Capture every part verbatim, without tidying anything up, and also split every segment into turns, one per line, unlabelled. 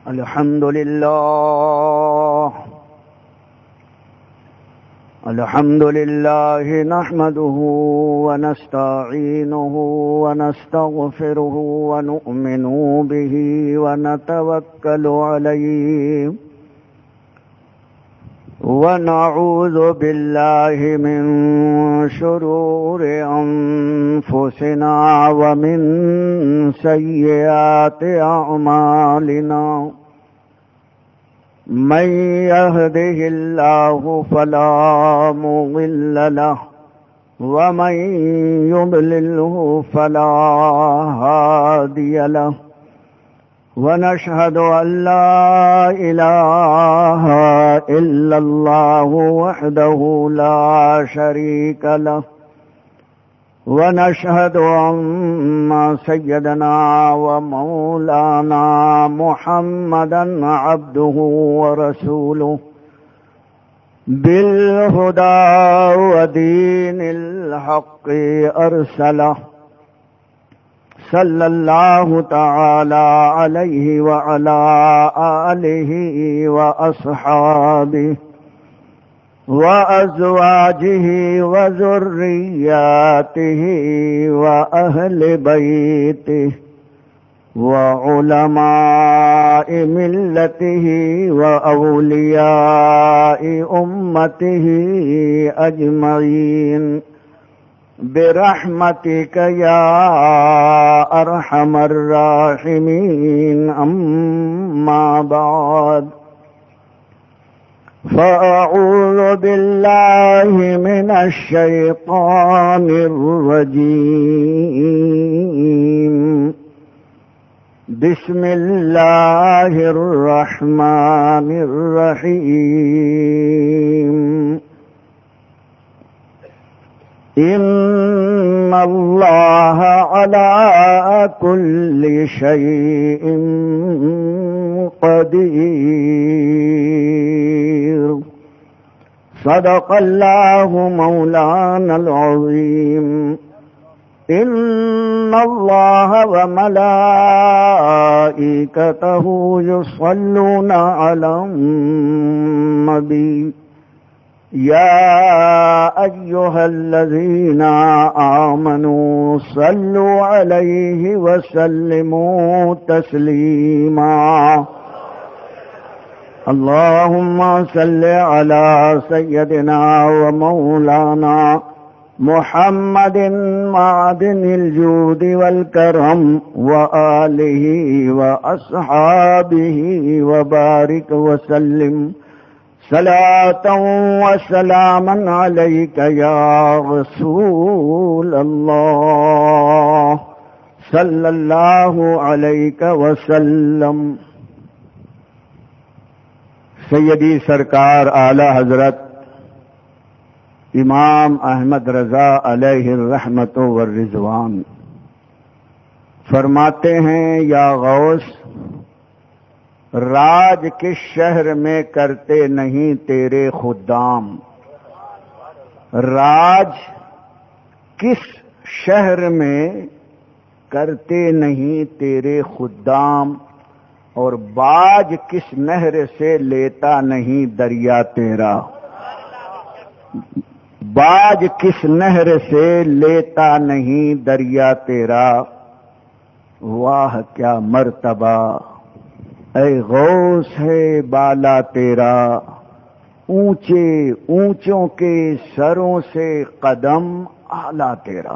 الحمد لله الحمد لله نحمده ونستعينه ونستغفره ونؤمن به ونتوكل عليه ونعوذ بالله من شرور أنفسنا ومن سيئات أعمالنا من يهده الله فلا مضل له ومن يضلله فلا هادي له ونشهد أن لا إله إلا الله وحده لا شريك له ونشهد أن سيدنا ومولانا محمدا عبده ورسوله بالهدى ودين الحق أرسله صلى الله تعالى عليه وعلى آله وأصحابه وأزواجه وذرياته وأهل بيته وعلماء ملته وأولياء أمته أجمعين برحمتك يا أرحم الراحمين. أما بعد فأعوذ بالله من الشيطان الرجيم. بسم الله الرحمن الرحيم. إن الله على كل شيء قدير. صدق الله مولانا العظيم. إن الله وملائكته يصلون على النبي يا أيها الذين آمنوا صلوا عليه وسلموا تسليما. اللهم صل على سيدنا ومولانا محمد معدن الجود والكرم وآله وأصحابه وبارك وسلم صلاة وسلاما عليك يا رسول الله صلى الله عليك وسلم. سیدی سرکار اعلی حضرت امام احمد رضا علیہ الرحمت والرضوان فرماتے ہیں، یا غوث راج کس شہر میں کرتے نہیں تیرے خدام؟ راج کس شہر میں کرتے نہیں تیرے خدام، اور باج کس نہر سے لیتا نہیں دریا تیرا؟ باج کس نہر سے لیتا نہیں دریا تیرا؟ واہ کیا مرتبہ اے غوث ہے بالا تیرا، اونچے اونچوں کے سروں سے قدم اعلیٰ تیرا.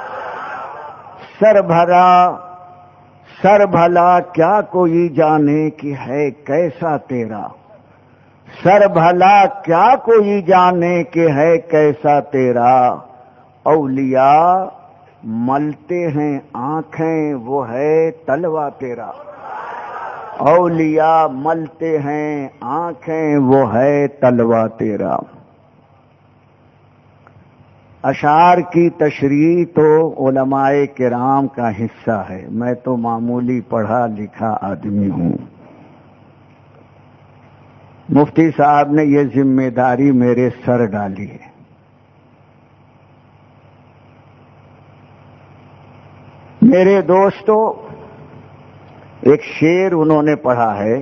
سر بھرا سر بھلا کیا کوئی جانے کہ ہے کیسا تیرا، سر بھلا کیا کوئی جانے کہ ہے کیسا تیرا. اولیاء ملتے ہیں آنکھیں وہ ہے تلوا تیرا، اولیاء ملتے ہیں آنکھیں وہ ہے تلوا تیرا. اشعار کی تشریح تو علماء کرام کا حصہ ہے، میں تو معمولی پڑھا لکھا آدمی ہوں. مفتی صاحب نے یہ ذمہ داری میرے سر ڈالی ہے. میرے دوستو، ایک شعر انہوں نے پڑھا ہے،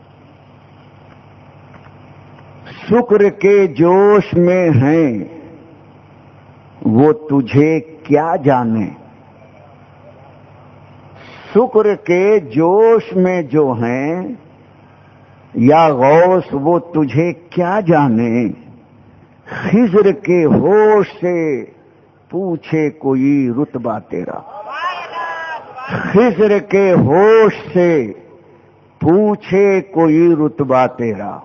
شکر کے جوش میں ہیں وہ تجھے کیا جانے، شکر کے جوش میں جو ہیں یا غوث وہ تجھے کیا جانے، خضر کے ہوش سے پوچھے کوئی رتبہ تیرا، خضر کے ہوش سے پوچھے کوئی رتبہ تیرا۔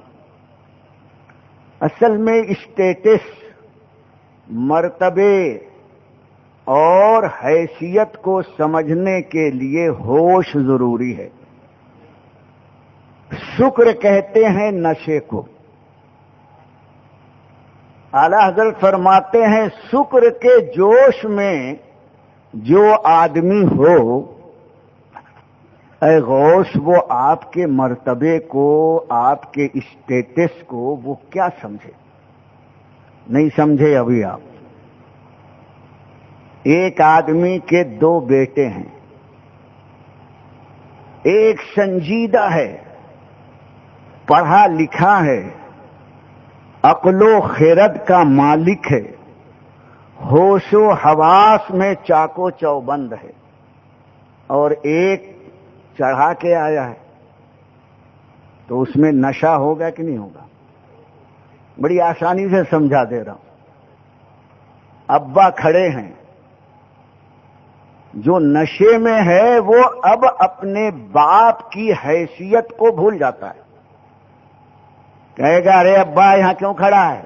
اصل میں اسٹیٹس، مرتبے اور حیثیت کو سمجھنے کے لیے ہوش ضروری ہے۔ شکر کہتے ہیں نشے کو۔ اعلی حضرت فرماتے ہیں شکر کے جوش میں جو آدمی ہو، اے غوث وہ آپ کے مرتبے کو، آپ کے اسٹیٹس کو وہ کیا سمجھے؟ نہیں سمجھے ابھی آپ۔ ایک آدمی کے دو بیٹے ہیں، ایک سنجیدہ ہے، پڑھا لکھا ہے، عقل و خرد کا مالک ہے، ہوش و حواس میں چاکو چوبند ہے، اور ایک چڑھا کے آیا ہے، تو اس میں نشہ ہوگا کہ نہیں ہوگا؟ بڑی آسانی سے سمجھا دے رہا ہوں۔ ابا کھڑے ہیں، جو نشے میں ہے وہ اب اپنے باپ کی حیثیت کو بھول جاتا ہے، کہے گا ارے ابا یہاں کیوں کھڑا ہے؟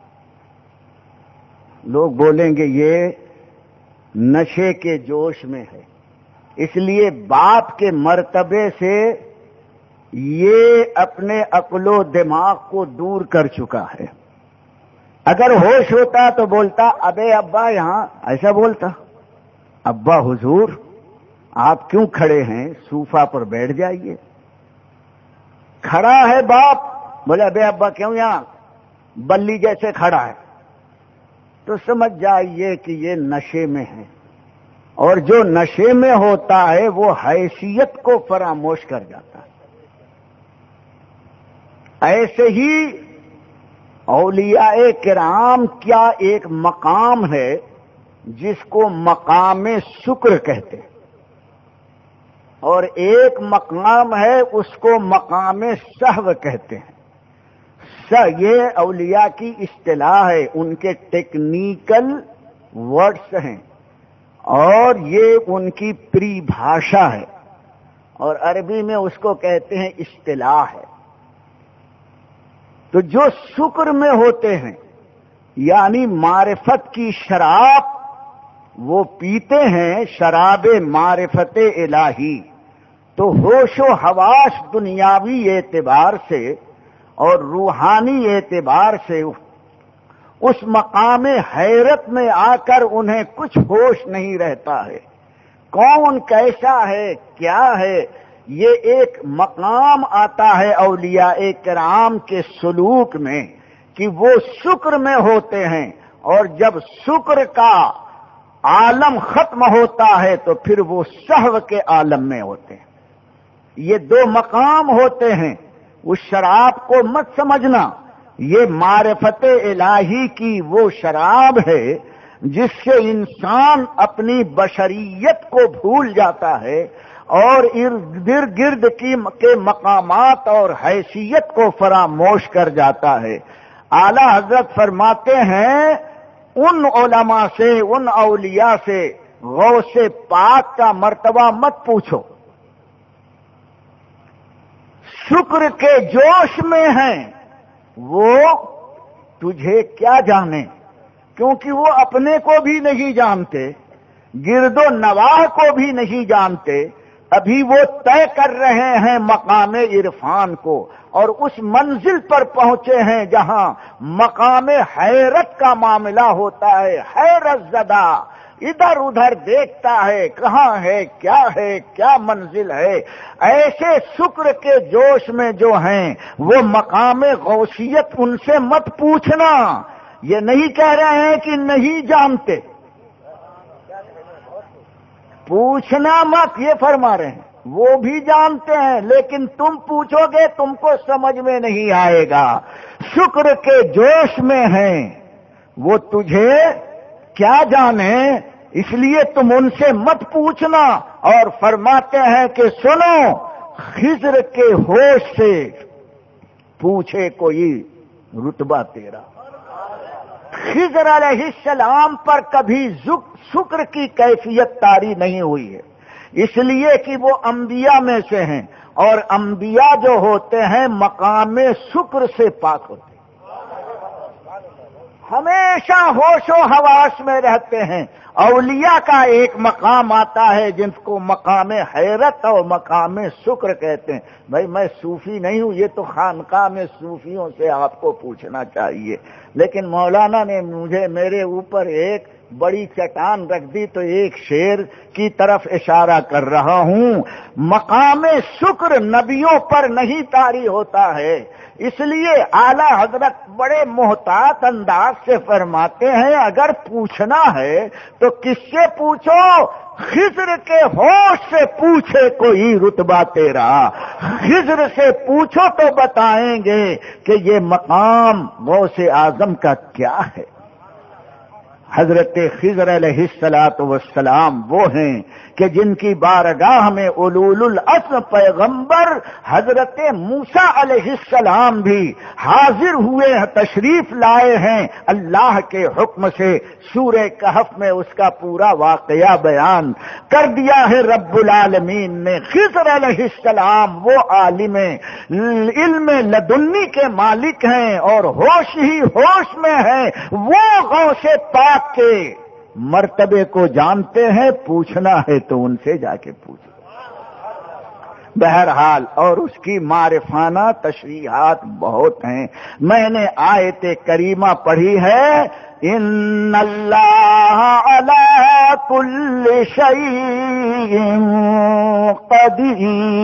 لوگ بولیں گے یہ نشے کے جوش میں ہے، اس لیے باپ کے مرتبے سے یہ اپنے عقل و دماغ کو دور کر چکا ہے۔ اگر ہوش ہوتا تو بولتا ابے ابا یہاں، ایسا بولتا، ابا حضور آپ کیوں کھڑے ہیں؟ صوفہ پر بیٹھ جائیے۔ کھڑا ہے باپ، بولے ابے ابا کیوں یہاں بلی جیسے کھڑا ہے، تو سمجھ جائیے کہ یہ نشے میں ہے، اور جو نشے میں ہوتا ہے وہ حیثیت کو فراموش کر جاتا ہے۔ ایسے ہی اولیاء کرام کیا ایک مقام ہے جس کو مقام شکر کہتے ہیں، اور ایک مقام ہے اس کو مقام سہو کہتے ہیں۔ یہ اولیاء کی اصطلاح ہے، ان کے ٹیکنیکل ورڈز ہیں، اور یہ ان کی پری بھاشا ہے، اور عربی میں اس کو کہتے ہیں اصطلاح ہے۔ تو جو شکر میں ہوتے ہیں، یعنی معرفت کی شراب وہ پیتے ہیں، شراب معرفت الہی، تو ہوش و حواس دنیاوی اعتبار سے اور روحانی اعتبار سے اس مقام حیرت میں آ کر انہیں کچھ ہوش نہیں رہتا ہے، کون کیسا ہے کیا ہے۔ یہ ایک مقام آتا ہے اولیاء کرام کے سلوک میں کہ وہ شکر میں ہوتے ہیں، اور جب شکر کا عالم ختم ہوتا ہے تو پھر وہ سہو کے عالم میں ہوتے ہیں۔ یہ دو مقام ہوتے ہیں، اس شراب کو مت سمجھنا، یہ معرفت الہی کی وہ شراب ہے جس سے انسان اپنی بشریت کو بھول جاتا ہے اور ارد گرد کی کے مقامات اور حیثیت کو فراموش کر جاتا ہے۔ اعلی حضرت فرماتے ہیں ان علماء سے، ان اولیاء سے غوث پاک کا مرتبہ مت پوچھو، شکر کے جوش میں ہیں وہ تجھے کیا جانے، کیونکہ وہ اپنے کو بھی نہیں جانتے، گرد و نواح کو بھی نہیں جانتے، ابھی وہ طے کر رہے ہیں مقام عرفان کو، اور اس منزل پر پہنچے ہیں جہاں مقام حیرت کا معاملہ ہوتا ہے۔ حیرت زدہ ادھر ادھر دیکھتا ہے کہاں ہے کیا ہے کیا منزل ہے۔ ایسے شکر کے جوش میں جو ہیں وہ مقام غوثیت ان سے مت پوچھنا، یہ نہیں کہہ رہے ہیں کہ نہیں جانتے، پوچھنا مت، یہ فرما رہے ہیں وہ بھی جانتے ہیں، لیکن تم پوچھو گے تم کو سمجھ میں نہیں آئے گا۔ شکر کے جوش میں ہیں وہ، تجھے کیا جانے، اس لیے تم ان سے مت پوچھنا۔ اور فرماتے ہیں کہ سنو، خضر کے ہوش سے پوچھے کوئی رتبہ تیرا۔ خضر علیہ السلام پر کبھی شکر کی کیفیت طاری نہیں ہوئی ہے، اس لیے کہ وہ انبیاء میں سے ہیں، اور انبیاء جو ہوتے ہیں مقام شکر سے پاک ہوتے ہیں، ہمیشہ ہوش و حواس میں رہتے ہیں۔ اولیاء کا ایک مقام آتا ہے جن کو مقام حیرت اور مقام شکر کہتے ہیں۔ بھائی میں صوفی نہیں ہوں، یہ تو خانقاہ میں صوفیوں سے آپ کو پوچھنا چاہیے، لیکن مولانا نے مجھے میرے اوپر ایک بڑی چٹان رکھ دی تو ایک شعر کی طرف اشارہ کر رہا ہوں۔ مقام شکر نبیوں پر نہیں طاری ہوتا ہے، اس لیے اعلی حضرت بڑے محتاط انداز سے فرماتے ہیں اگر پوچھنا ہے تو کس سے پوچھو؟ خضر کے ہوش سے پوچھے کوئی رتبہ تیرا۔ خضر سے پوچھو تو بتائیں گے کہ یہ مقام غوث اعظم کا کیا ہے۔ حضرت خضر علیہ الصلوۃ والسلام وہ ہیں کہ جن کی بارگاہ میں اولول العزم پیغمبر حضرت موسیٰ علیہ السلام بھی حاضر ہوئے ہیں، تشریف لائے ہیں اللہ کے حکم سے۔ سورہ کہف میں اس کا پورا واقعہ بیان کر دیا ہے رب العالمین نے۔ خضر علیہ السلام وہ عالم علم لدنی کے مالک ہیں اور ہوش ہی ہوش میں ہیں، وہ غوث پاک کے مرتبے کو جانتے ہیں، پوچھنا ہے تو ان سے جا کے پوچھو۔ بہرحال اور اس کی معرفانہ تشریحات بہت ہیں۔ میں نے آیت کریمہ پڑھی ہے، ان اللہ علی کل شیء قدیر۔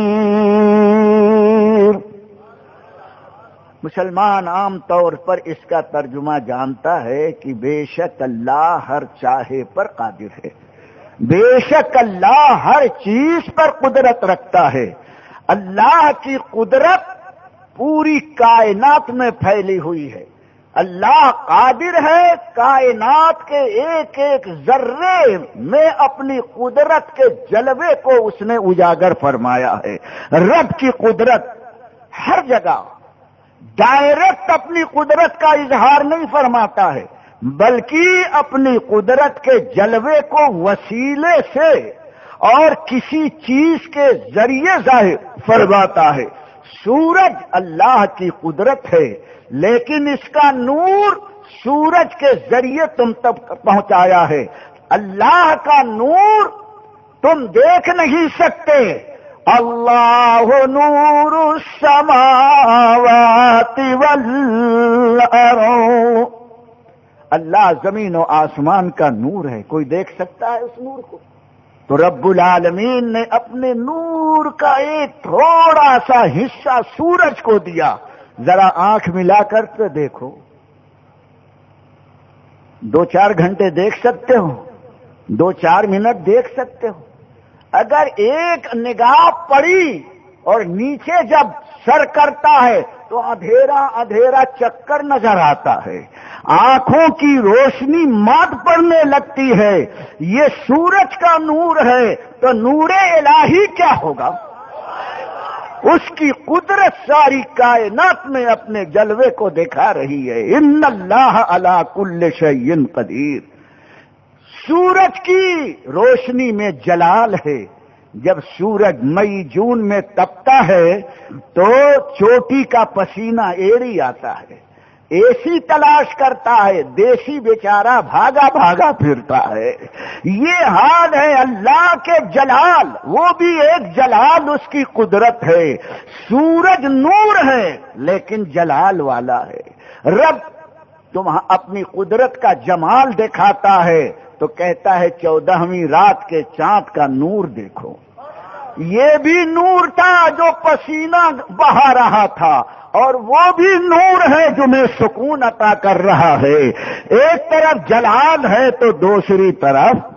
مسلمان عام طور پر اس کا ترجمہ جانتا ہے کہ بے شک اللہ ہر چاہے پر قادر ہے، بے شک اللہ ہر چیز پر قدرت رکھتا ہے۔ اللہ کی قدرت پوری کائنات میں پھیلی ہوئی ہے۔ اللہ قادر ہے، کائنات کے ایک ایک ذرے میں اپنی قدرت کے جلوے کو اس نے اجاگر فرمایا ہے۔ رب کی قدرت ہر جگہ ڈائریکٹ اپنی قدرت کا اظہار نہیں فرماتا ہے، بلکہ اپنی قدرت کے جلوے کو وسیلے سے اور کسی چیز کے ذریعے ظاہر فرماتا ہے۔ سورج اللہ کی قدرت ہے، لیکن اس کا نور سورج کے ذریعے تم تک پہنچایا ہے۔ اللہ کا نور تم دیکھ نہیں سکتے۔ اللہ نور السماوات والارض، اللہ زمین و آسمان کا نور ہے، کوئی دیکھ سکتا ہے اس نور کو؟ تو رب العالمین نے اپنے نور کا ایک تھوڑا سا حصہ سورج کو دیا۔ ذرا آنکھ ملا کر تو دیکھو، دو چار گھنٹے دیکھ سکتے ہو، دو چار منٹ دیکھ سکتے ہو۔ اگر ایک نگاہ پڑی اور نیچے جب سر کرتا ہے تو اندھیرا اندھیرا چکر نظر آتا ہے، آنکھوں کی روشنی مات پڑنے لگتی ہے۔ یہ سورج کا نور ہے تو نور الہی کیا ہوگا؟ اس کی قدرت ساری کائنات میں اپنے جلوے کو دکھا رہی ہے۔ ان اللہ علی کل شیء قدیر۔ سورج کی روشنی میں جلال ہے۔ جب سورج مئی جون میں تپتا ہے تو چوٹی کا پسینہ ایڑی آتا ہے، اے سی تلاش کرتا ہے، دیسی بیچارہ بھاگا بھاگا پھرتا ہے۔ یہ حال ہے اللہ کے جلال، وہ بھی ایک جلال اس کی قدرت ہے۔ سورج نور ہے لیکن جلال والا ہے۔ رب تم اپنی قدرت کا جمال دکھاتا ہے تو کہتا ہے چودہویں رات کے چاند کا نور دیکھو۔ یہ بھی نور تھا جو پسینہ بہا رہا تھا، اور وہ بھی نور ہے جو میں سکون عطا کر رہا ہے۔ ایک طرف جلال ہے تو دوسری طرف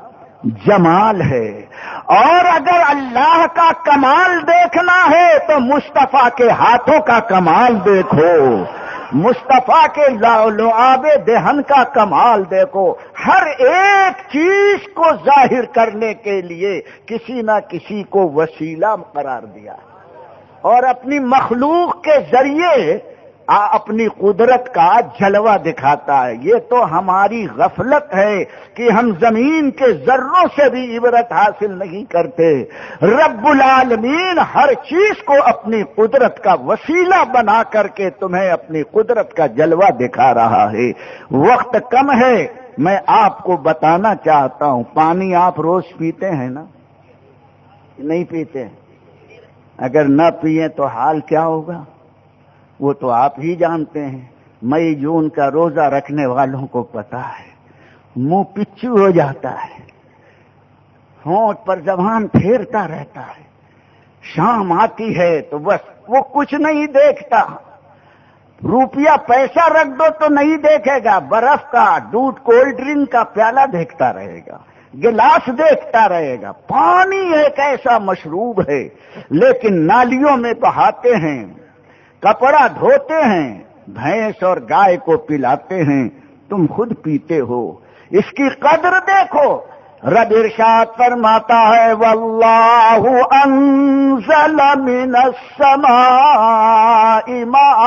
جمال ہے، اور اگر اللہ کا کمال دیکھنا ہے تو مصطفیٰ کے ہاتھوں کا کمال دیکھو، مصطفیٰ کے لعاب دہن کا کمال دیکھو۔ ہر ایک چیز کو ظاہر کرنے کے لیے کسی نہ کسی کو وسیلہ قرار دیا اور اپنی مخلوق کے ذریعے اپنی قدرت کا جلوہ دکھاتا ہے۔ یہ تو ہماری غفلت ہے کہ ہم زمین کے ذروں سے بھی عبرت حاصل نہیں کرتے۔ رب العالمین ہر چیز کو اپنی قدرت کا وسیلہ بنا کر کے تمہیں اپنی قدرت کا جلوہ دکھا رہا ہے۔ وقت کم ہے، میں آپ کو بتانا چاہتا ہوں، پانی آپ روز پیتے ہیں نا؟ نہیں پیتے؟ اگر نہ پیئیں تو حال کیا ہوگا وہ تو آپ ہی جانتے ہیں۔ مئی جون کا روزہ رکھنے والوں کو پتا ہے، منہ پچو ہو جاتا ہے، ہونٹ پر زبان پھیرتا رہتا ہے۔ شام آتی ہے تو بس وہ کچھ نہیں دیکھتا، روپیہ پیسہ رکھ دو تو نہیں دیکھے گا، برف کا دودھ کولڈ ڈرنک کا پیالہ دیکھتا رہے گا، گلاس دیکھتا رہے گا۔ پانی ایک ایسا مشروب ہے، لیکن نالیوں میں بہاتے ہیں، کپڑا دھوتے ہیں، بھینس اور گائے کو پلاتے ہیں، تم خود پیتے ہو۔ اس کی قدر دیکھو۔ رب ارشاد فرماتا ہے واللہ انزل من السماء ماء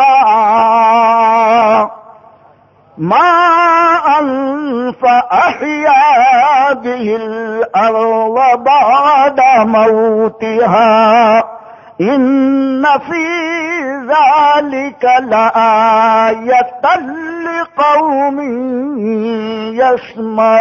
ماء فأحيا به الأرض بعد موتها ان فی ذلک لآیۃ لقوم یسمعون۔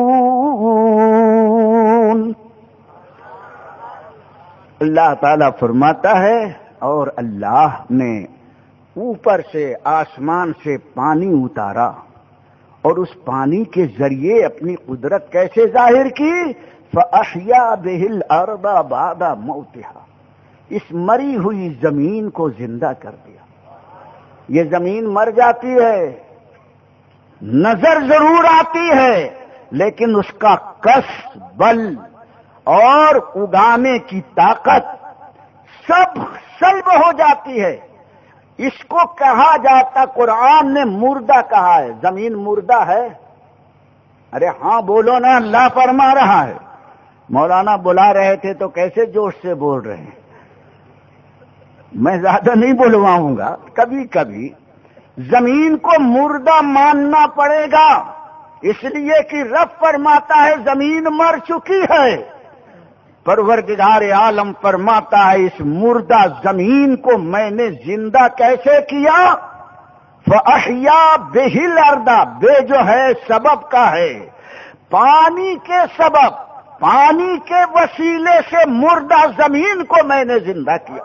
اللہ تعالی فرماتا ہے اور اللہ نے اوپر سے آسمان سے پانی اتارا اور اس پانی کے ذریعے اپنی قدرت کیسے ظاہر کی؟ فأحیا بہ الارض بعد موتها، اس مری ہوئی زمین کو زندہ کر دیا۔ یہ زمین مر جاتی ہے، نظر ضرور آتی ہے، لیکن اس کا کس بل اور اگانے کی طاقت سب سلب ہو جاتی ہے۔ اس کو کہا جاتا، قرآن نے مردہ کہا ہے۔ زمین مردہ ہے؟ ارے ہاں بولو نا، اللہ فرما رہا ہے۔ مولانا بلا رہے تھے تو کیسے جوش سے بول رہے ہیں؟ میں زیادہ نہیں بلواؤں گا۔ کبھی کبھی زمین کو مردہ ماننا پڑے گا، اس لیے کہ رب فرماتا ہے زمین مر چکی ہے۔ پروردگار عالم فرماتا ہے اس مردہ زمین کو میں نے زندہ کیسے کیا؟ فأحیا بہ الارض، بے جو ہے سبب کا ہے، پانی کے سبب، پانی کے وسیلے سے مردہ زمین کو میں نے زندہ کیا۔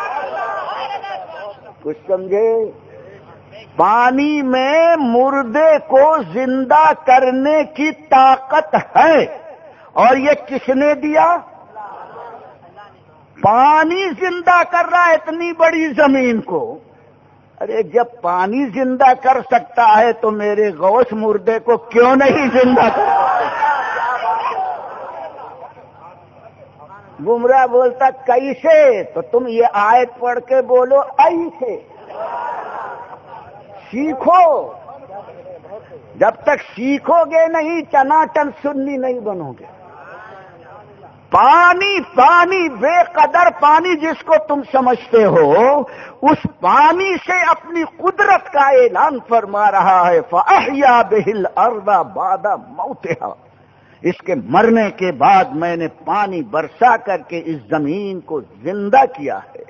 کچھ سمجھے؟ پانی میں مردے کو زندہ کرنے کی طاقت ہے، اور یہ کس نے دیا؟ پانی زندہ کر رہا ہے اتنی بڑی زمین کو۔ ارے جب پانی زندہ کر سکتا ہے تو میرے غوث مردے کو کیوں نہیں زندہ کر سکتا؟ گمراہ بولتا کیسے؟ تو تم یہ آیت پڑھ کے بولو ایسے، سیکھو۔ جب تک سیکھو گے نہیں چناٹن سنی نہیں بنو گے۔ پانی پانی بے قدر پانی جس کو تم سمجھتے ہو، اس پانی سے اپنی قدرت کا اعلان فرما رہا ہے فأحیا بہ الارض بعد موتها، اس کے مرنے کے بعد میں نے پانی برسا کر کے اس زمین کو زندہ کیا ہے۔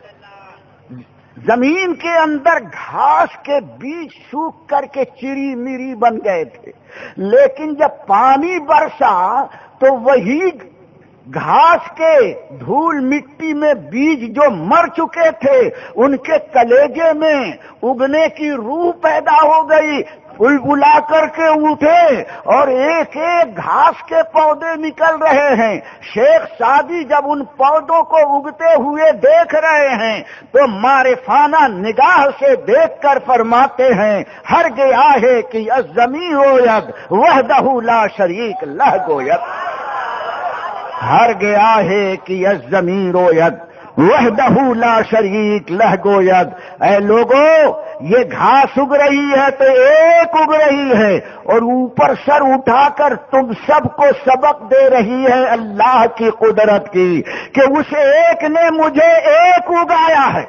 زمین کے اندر گھاس کے بیج سوکھ کر کے چری میری بن گئے تھے، لیکن جب پانی برسا تو وہی گھاس کے دھول مٹی میں بیج جو مر چکے تھے ان کے کلیجے میں اگنے کی روح پیدا ہو گئی، پھول بلا کر کے اٹھے اور ایک ایک گھاس کے پودے نکل رہے ہیں۔ شیخ سعدی جب ان پودوں کو اگتے ہوئے دیکھ رہے ہیں تو معرفانہ نگاہ سے دیکھ کر فرماتے ہیں ہر گیا ہے کہ الزمی ہوید وحدہ لا شریک لہ گوید۔ ہر گیا ہے کہ الضمیر ید وحدہ لا شریک لہ گوید. اے لوگو یہ گھاس اگ رہی ہے تو ایک اگ رہی ہے اور اوپر سر اٹھا کر تم سب کو سبق دے رہی ہے اللہ کی قدرت کی کہ اس ایک نے مجھے ایک اگایا ہے.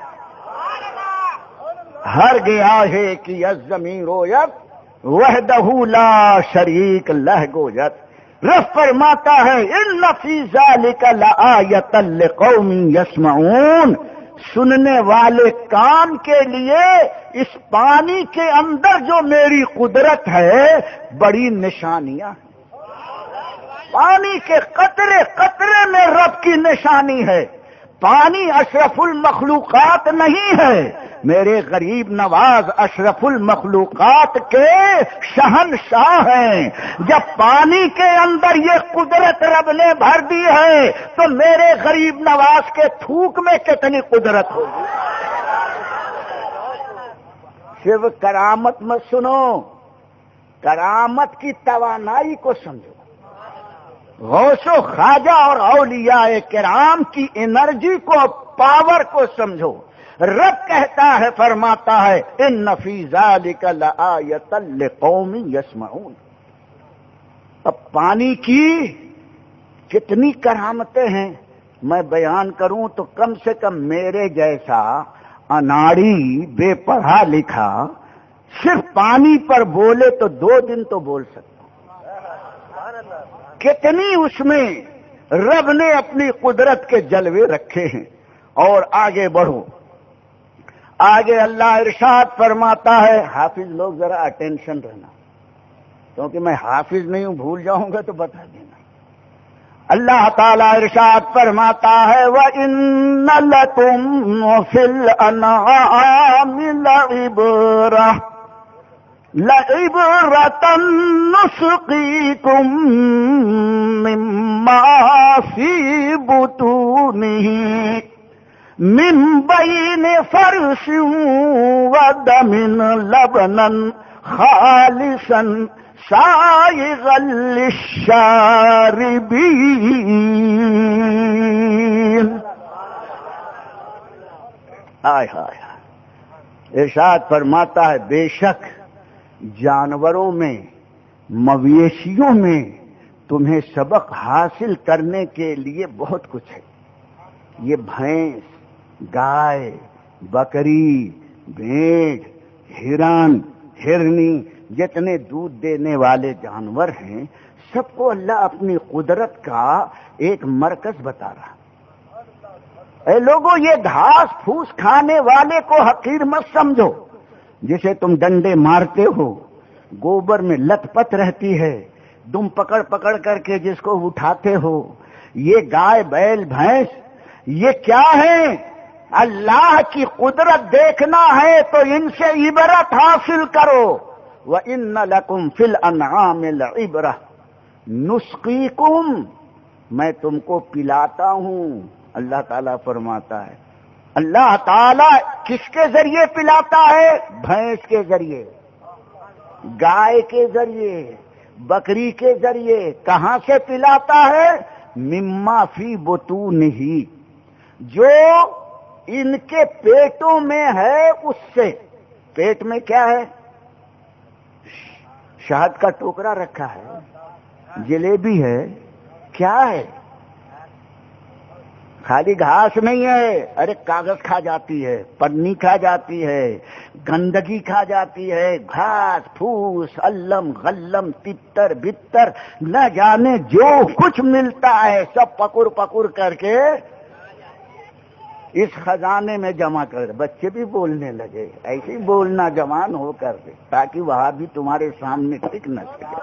ہر گیا ہے کہ الضمیر ید وحدہ لا شریک لہ گوید. رب فرماتا ہے ان فی ذالک لآیۃ لقوم یسمعون. سننے والے کام کے لیے اس پانی کے اندر جو میری قدرت ہے بڑی نشانیاں ہیں. پانی کے قطرے قطرے میں رب کی نشانی ہے. پانی اشرف المخلوقات نہیں ہے، میرے غریب نواز اشرف المخلوقات کے شہنشاہ ہیں. جب پانی کے اندر یہ قدرت رب نے بھر دی ہے تو میرے غریب نواز کے تھوک میں کتنی قدرت ہوگی. صرف کرامت مت سنو، کرامت کی توانائی کو سمجھو. غوث و خواجہ اور اولیاء کرام کی انرجی کو، پاور کو سمجھو. رب کہتا ہے، فرماتا ہے ان فی ذالک لآیۃ لقوم یسمعون. اب پانی کی کتنی کرامتیں ہیں میں بیان کروں تو کم سے کم میرے جیسا اناڑی بے پڑھا لکھا صرف پانی پر بولے تو دو دن تو بول سکتا. کتنی اس میں رب نے اپنی قدرت کے جلوے رکھے ہیں. اور آگے بڑھو، آگے اللہ ارشاد فرماتا ہے. حافظ لوگ ذرا اٹینشن رہنا، کیونکہ میں حافظ نہیں ہوں، بھول جاؤں گا تو بتا دینا. اللہ تعالی ارشاد فرماتا ہے وَإِنَّ لَكُمْ فِي الْأَنْعَامِ لَعِبْرَةً لَعِبْرَةً نُسْقِيكُم مِّمَّا فِي بُطُونِهِ مِن بَيْنِ فَرْثٍ وَدَمٍ لَبَنًا خَالِصًا سَائِغًا لِّلشَّارِبِينَ. آئے ہائے، ارشاد فرماتا ہے بے شک جانوروں میں، مویشیوں میں تمہیں سبق حاصل کرنے کے لیے بہت کچھ ہے. یہ بھینس، گائے، بکری، بھیڑ، ہرن، ہرنی، جتنے دودھ دینے والے جانور ہیں سب کو اللہ اپنی قدرت کا ایک مرکز بتا رہا. اے لوگوں یہ گھاس پھوس کھانے والے کو حقیر مت سمجھو. جسے تم ڈنڈے مارتے ہو، گوبر میں لت پت رہتی ہے، دم پکڑ پکڑ کر کے جس کو اٹھاتے ہو، یہ گائے بیل بھینس یہ کیا ہے؟ اللہ کی قدرت دیکھنا ہے تو ان سے عبرت حاصل کرو. وَإِنَّ لَكُمْ فِي الْأَنْعَامِ لَعِبْرَةً نُسْقِيكُم، میں تم کو پلاتا ہوں. اللہ تعالیٰ فرماتا ہے. اللہ تعالیٰ کس کے ذریعے پلاتا ہے؟ بھینس کے ذریعے، گائے کے ذریعے، بکری کے ذریعے. کہاں سے پلاتا ہے؟ مما فی بطونہ، جو ان کے پیٹوں میں ہے اس سے. پیٹ میں کیا ہے؟ شہد کا ٹوکرا رکھا ہے، جلیبی ہے، کیا ہے؟ خالی گھاس نہیں ہے. ارے کاغذ کھا جاتی ہے، پنی کھا جاتی ہے، گندگی کھا جاتی ہے، گھاس پھوس، علم غلم، تتر بتر، نہ جانے جو کچھ ملتا ہے سب پکڑ پکڑ کر کے اس خزانے میں جمع کر. بچے بھی بولنے لگے، ایسے ہی بولنا جوان ہو کر کے، تاکہ وہاں بھی تمہارے سامنے ٹک نہ سکے.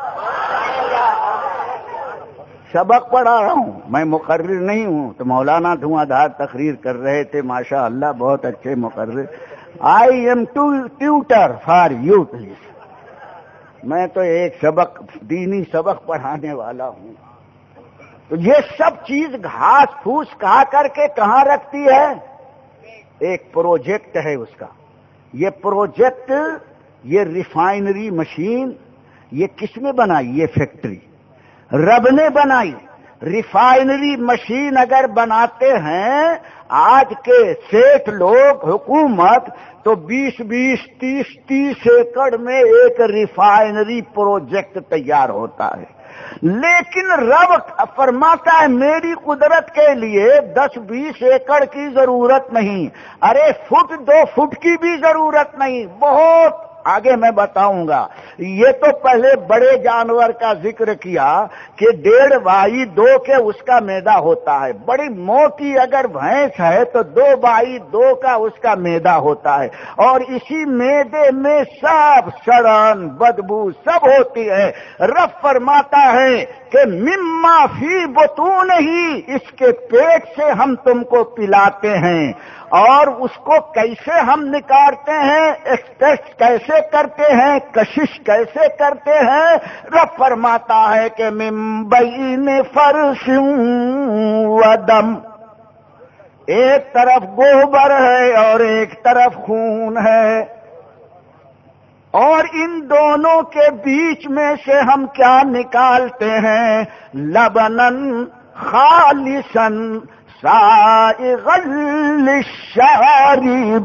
سبق پڑھا رہا ہوں، میں مقرر نہیں ہوں. تو مولانا دھواں دھار تقریر کر رہے تھے، ماشاء اللہ بہت اچھے مقرر. I am tutor for you please. میں تو ایک سبق، دینی سبق پڑھانے والا ہوں. تو یہ سب چیز گھاس پھوس کھا کر کے کہاں رکھتی ہے؟ ایک پروجیکٹ ہے اس کا. یہ پروجیکٹ، یہ ریفائنری مشین، یہ کس نے بنائی؟ یہ فیکٹری رب نے بنائی. ریفائنری مشین اگر بناتے ہیں آج کے سیٹ لوگ حکومت تو بیس بیس تیس تیس ایکڑ میں ایک ریفائنری پروجیکٹ تیار ہوتا ہے، لیکن رب فرماتا ہے میری قدرت کے لیے دس بیس ایکڑ کی ضرورت نہیں، ارے فٹ دو فٹ کی بھی ضرورت نہیں، بہت آگے میں بتاؤں گا۔ یہ تو پہلے بڑے جانور کا ذکر کیا کہ ڈیڑھ بائی دو کے اس کا میدا ہوتا ہے، بڑی موٹی اگر بھینس ہے تو دو بائی دو کا اس کا میدا ہوتا ہے، اور اسی میدے میں سب سڑن بدبو سب ہوتی ہے۔ رب فرماتا ہے کہ مما فی بطون ہی، اس کے پیٹ سے ہم تم کو پلاتے ہیں، اور اس کو کیسے ہم نکالتے ہیں، ایکسٹریکٹ کیسے کرتے ہیں، کشش کیسے کرتے ہیں۔ رب فرماتا ہے کہ من بین فرث و دم، ایک طرف گوبر ہے اور ایک طرف خون ہے، اور ان دونوں کے بیچ میں سے ہم کیا نکالتے ہیں، لبنن خالصا سائغا للشاربین۔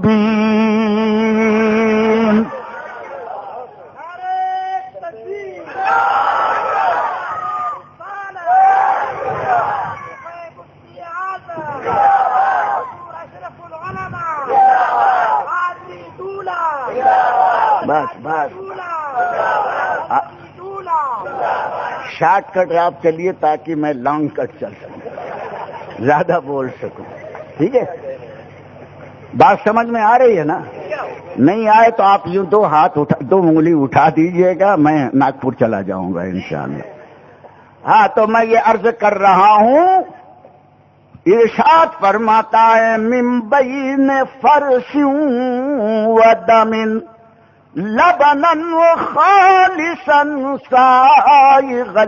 بس بس شارٹ کٹ آپ چلیے تاکہ میں لانگ کٹ چل سکوں، زیادہ بول سکوں، ٹھیک ہے؟ بات سمجھ میں آ رہی ہے نا؟ نہیں آئے تو آپ یوں دو ہاتھ اٹھا دو انگلی اٹھا دیجئے گا، میں ناگپور چلا جاؤں گا انشاءاللہ۔ ہاں تو میں یہ عرض کر رہا ہوں، ارشاد فرماتا ہے من بین فرث و دم لبنا خالصا سائغا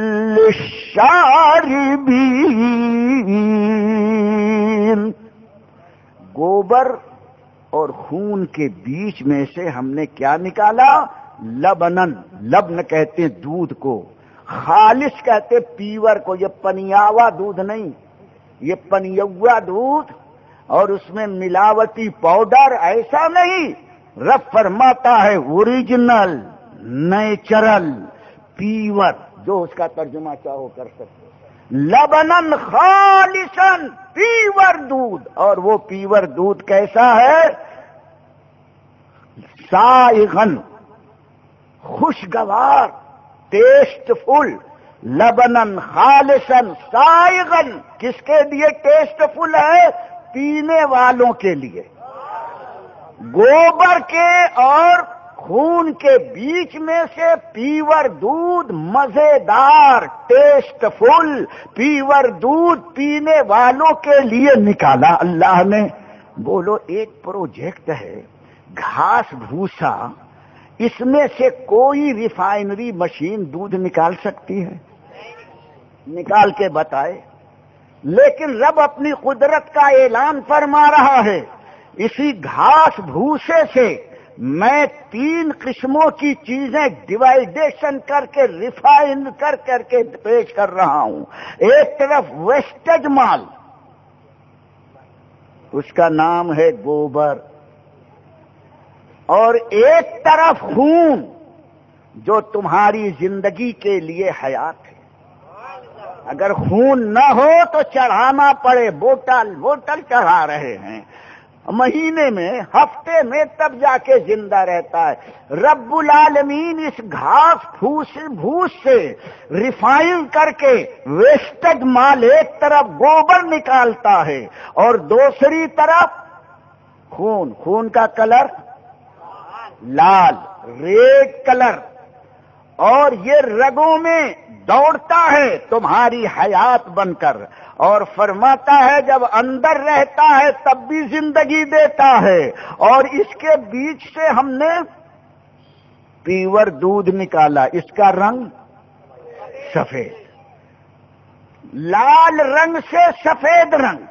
للشاربین۔ گوبر اور خون کے بیچ میں سے ہم نے کیا نکالا، لبنن، لبن کہتے دودھ کو، خالص کہتے پیور کو، یہ پنیاوا دودھ نہیں، یہ پنیوا دودھ اور اس میں ملاوٹی پاؤڈر ایسا نہیں۔ رب فرماتا ہے اوریجنل، نیچرل، پیور، جو اس کا ترجمہ چاہو کر سکتے، لبنن خالصا، پیور دودھ، اور وہ پیور دودھ کیسا ہے، سائغن، خوشگوار، ٹیسٹ فل، لبنن خالصا سائغن، کس کے لیے ٹیسٹ فل ہے، پینے والوں کے لیے۔ گوبر کے اور خون کے بیچ میں سے پیور دودھ، مزیدار، ٹیسٹ فل پیور دودھ پینے والوں کے لیے نکالا اللہ نے۔ بولو ایک پروجیکٹ ہے گھاس بھوسا، اس میں سے کوئی ریفائنری مشین دودھ نکال سکتی ہے؟ نکال کے بتائے۔ لیکن رب اپنی قدرت کا اعلان فرما رہا ہے، اسی گھاس بھوسے سے میں تین قسموں کی چیزیں ڈیوائیڈیشن کر کے ریفائن کر کر کے پیش کر رہا ہوں۔ ایک طرف ویسٹیج مال، اس کا نام ہے گوبر، اور ایک طرف خون جو تمہاری زندگی کے لیے حیات ہے۔ اگر خون نہ ہو تو چڑھانا پڑے، بوتل بوتل چڑھا رہے ہیں، مہینے میں ہفتے میں تب جا کے زندہ رہتا ہے۔ رب العالمین اس گھاس پھوس بھوس سے ریفائن کر کے ویسٹڈ مال ایک طرف گوبر نکالتا ہے اور دوسری طرف خون، خون کا کلر لال، ریڈ کلر، اور یہ رگوں میں دوڑتا ہے تمہاری حیات بن کر، اور فرماتا ہے جب اندر رہتا ہے تب بھی زندگی دیتا ہے، اور اس کے بیچ سے ہم نے پیور دودھ نکالا، اس کا رنگ سفید، لال رنگ سے سفید رنگ،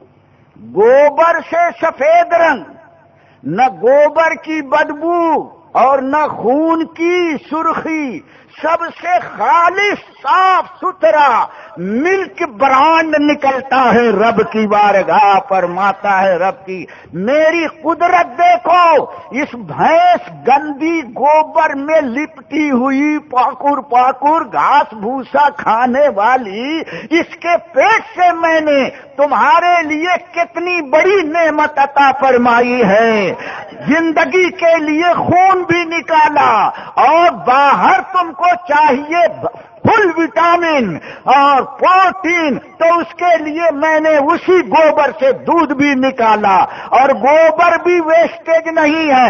گوبر سے سفید رنگ، نہ گوبر کی بدبو اور نہ خون کی سرخی، سب سے خالص صاف ستھرا ملک برانڈ نکلتا ہے رب کی بارگاہ پر. ماتا ہے رب کی میری قدرت دیکھو. اس بھینس گندی گوبر میں لپٹی ہوئی پاکور پاکور گھاس بھوسا کھانے والی اس کے پیٹ سے میں نے تمہارے لیے کتنی بڑی نعمت عطا فرمائی ہے. زندگی کے لیے خون بھی نکالا اور باہر تم کو چاہیے فل وٹامن اور پروٹین، تو اس کے لیے میں نے اسی گوبر سے دودھ بھی نکالا، اور گوبر بھی ویسٹیج نہیں ہے،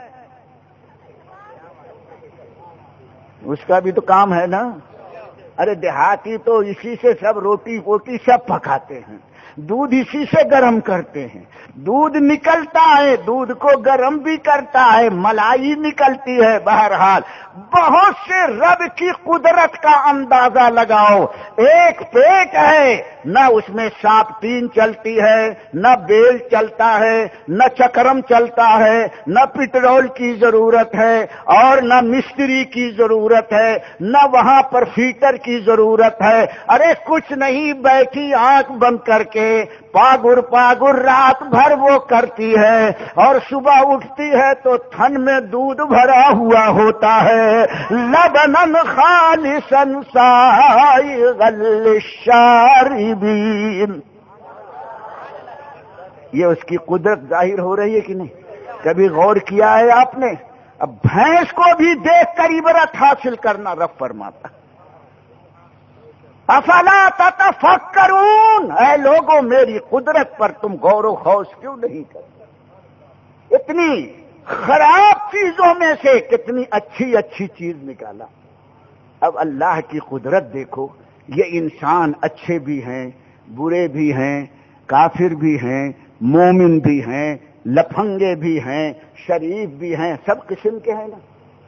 اس کا بھی تو کام ہے نا. ارے دیہاتی تو اسی سے سب روٹی ووٹی سب پکاتے ہیں، دودھ اسی سے گرم کرتے ہیں. دودھ نکلتا ہے، دودھ کو گرم بھی کرتا ہے، ملائی نکلتی ہے. بہرحال بہت سے رب کی قدرت کا اندازہ لگاؤ. ایک پیٹ ہے، نہ اس میں ساپ تین چلتی ہے، نہ بیل چلتا ہے، نہ چکرم چلتا ہے، نہ پٹرول کی ضرورت ہے، اور نہ مستری کی ضرورت ہے، نہ وہاں پر فیٹر کی ضرورت ہے. ارے کچھ نہیں، بیٹھی آنکھ بند کر کے پاگور پاگور رات بھر وہ کرتی ہے، اور صبح اٹھتی ہے تو تھن میں دودھ بھرا ہوا ہوتا ہے. لبنن خالصا سائغا للشاربین. یہ اس کی قدرت ظاہر ہو رہی ہے کہ نہیں؟ کبھی غور کیا ہے آپ نے؟ اب بھینس کو بھی دیکھ کر عبرت حاصل کرنا رب فرماتا. افلا تتفکرون، اے لوگوں میری قدرت پر تم غور و خوض کیوں نہیں کرتے؟ اتنی خراب چیزوں میں سے کتنی اچھی اچھی چیز نکالا. اب اللہ کی قدرت دیکھو. یہ انسان اچھے بھی ہیں، برے بھی ہیں، کافر بھی ہیں، مومن بھی ہیں، لفنگے بھی ہیں، شریف بھی ہیں، سب قسم کے ہیں نا.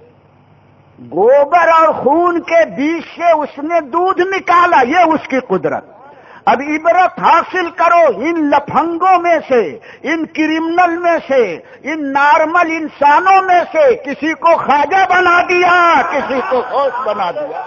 گوبر اور خون کے بیچ سے اس نے دودھ نکالا، یہ اس کی قدرت. اب عبرت حاصل کرو ان لفنگوں میں سے، ان کرمنل میں سے، ان نارمل انسانوں میں سے. کسی کو خواجہ بنا دیا، کسی کو غوث بنا دیا،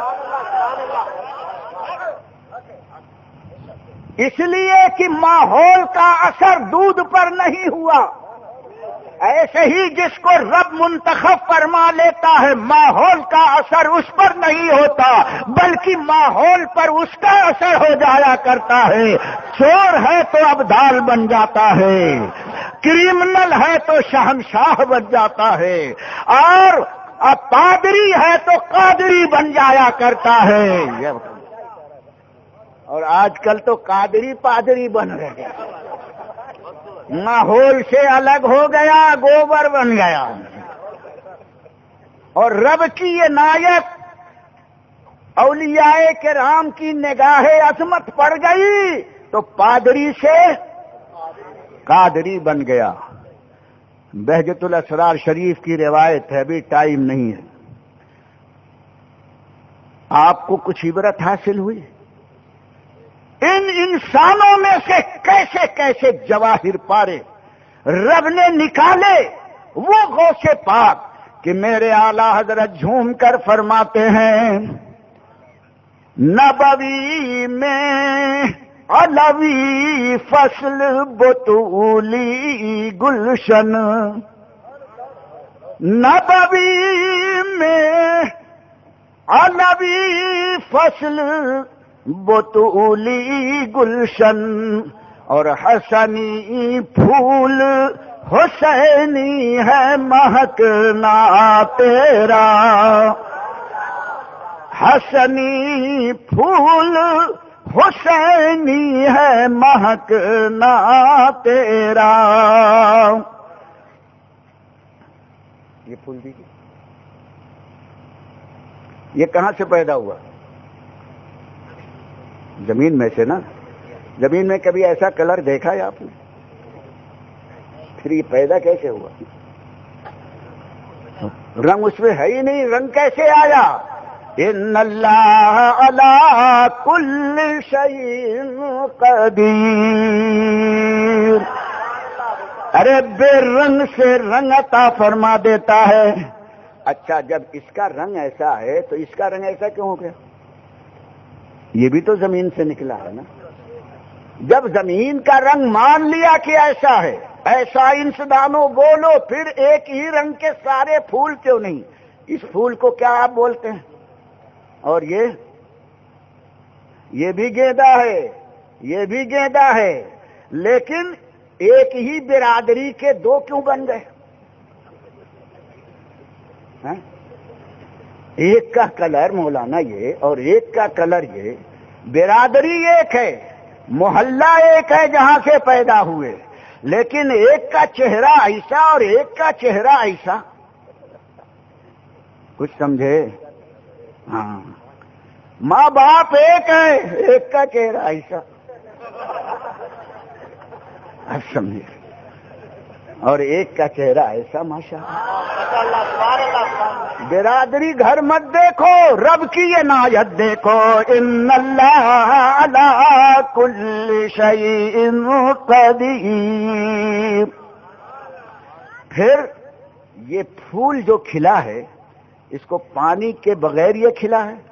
اس لیے کہ ماحول کا اثر دودھ پر نہیں ہوا. ایسے ہی جس کو رب منتخب فرما لیتا ہے ماحول کا اثر اس پر نہیں ہوتا، بلکہ ماحول پر اس کا اثر ہو جایا کرتا ہے. چور ہے تو ابدال بن جاتا ہے، کرمنل ہے تو شہنشاہ بن جاتا ہے، اور پادری ہے تو قادری بن جایا کرتا ہے. اور آج کل تو قادری پادری بن رہے ہیں. ماحول سے الگ ہو گیا، گوبر بن گیا. اور رب کی یہ نایت اولیاء کرام کی نگاہ عظمت پڑ گئی تو پادری سے قادری بن گیا. بہجت الاسرار شریف کی روایت ہے، ابھی ٹائم نہیں ہے. آپ کو کچھ عبرت حاصل ہوئی؟ ان انسانوں میں سے کیسے کیسے جواہر پارے رب نے نکالے. وہ غوث پاک کہ میرے اعلی حضرت جھوم کر فرماتے ہیں نبوی میں علوی فصل بطولی گلشن. نبوی میں علوی فصل بطولی گلشن، اور حسنی پھول حسینی ہے مہکنا تیرا. حسنی پھول حسینی ہے مہکنا تیرا. یہ پھول دیجیے، یہ کہاں سے پیدا ہوا؟ زمین میں سے نا. زمین میں کبھی ایسا کلر دیکھا ہے آپ نے؟ پھر یہ پیدا کیسے ہوا؟ رنگ اس میں ہے ہی نہیں، رنگ کیسے آیا؟ ان اللہ علی کل شیء قدیر. ارے بے رنگ سے رنگ عطا فرما دیتا ہے. اچھا جب اس کا رنگ ایسا ہے تو اس کا رنگ ایسا کیوں ہو گیا؟ یہ بھی تو زمین سے نکلا ہے نا. جب زمین کا رنگ مان لیا کہ ایسا ہے، ایسا انسدانوں بولو، پھر ایک ہی رنگ کے سارے پھول کیوں نہیں؟ اس پھول کو کیا آپ بولتے ہیں؟ اور یہ یہ بھی گیندا ہے، یہ بھی گیندا ہے، لیکن ایک ہی برادری کے دو کیوں بن گئے؟ ہاں؟ ایک کا کلر مولانا یہ اور ایک کا کلر یہ، برادری ایک ہے، محلہ ایک ہے جہاں سے پیدا ہوئے، لیکن ایک کا چہرہ ایسا اور ایک کا چہرہ ایسا. کچھ سمجھے؟ ہاں، ماں باپ ایک ہے، ایک کا چہرہ ایسا. اب سمجھے؟ اور ایک کا چہرہ ایسا. ماشاء اللہ. برادری گھر مت دیکھو، رب کی یہ نایت دیکھو. ان اللہ علی کل شیء قدیر. پھر یہ پھول جو کھلا ہے، اس کو پانی کے بغیر یہ کھلا ہے؟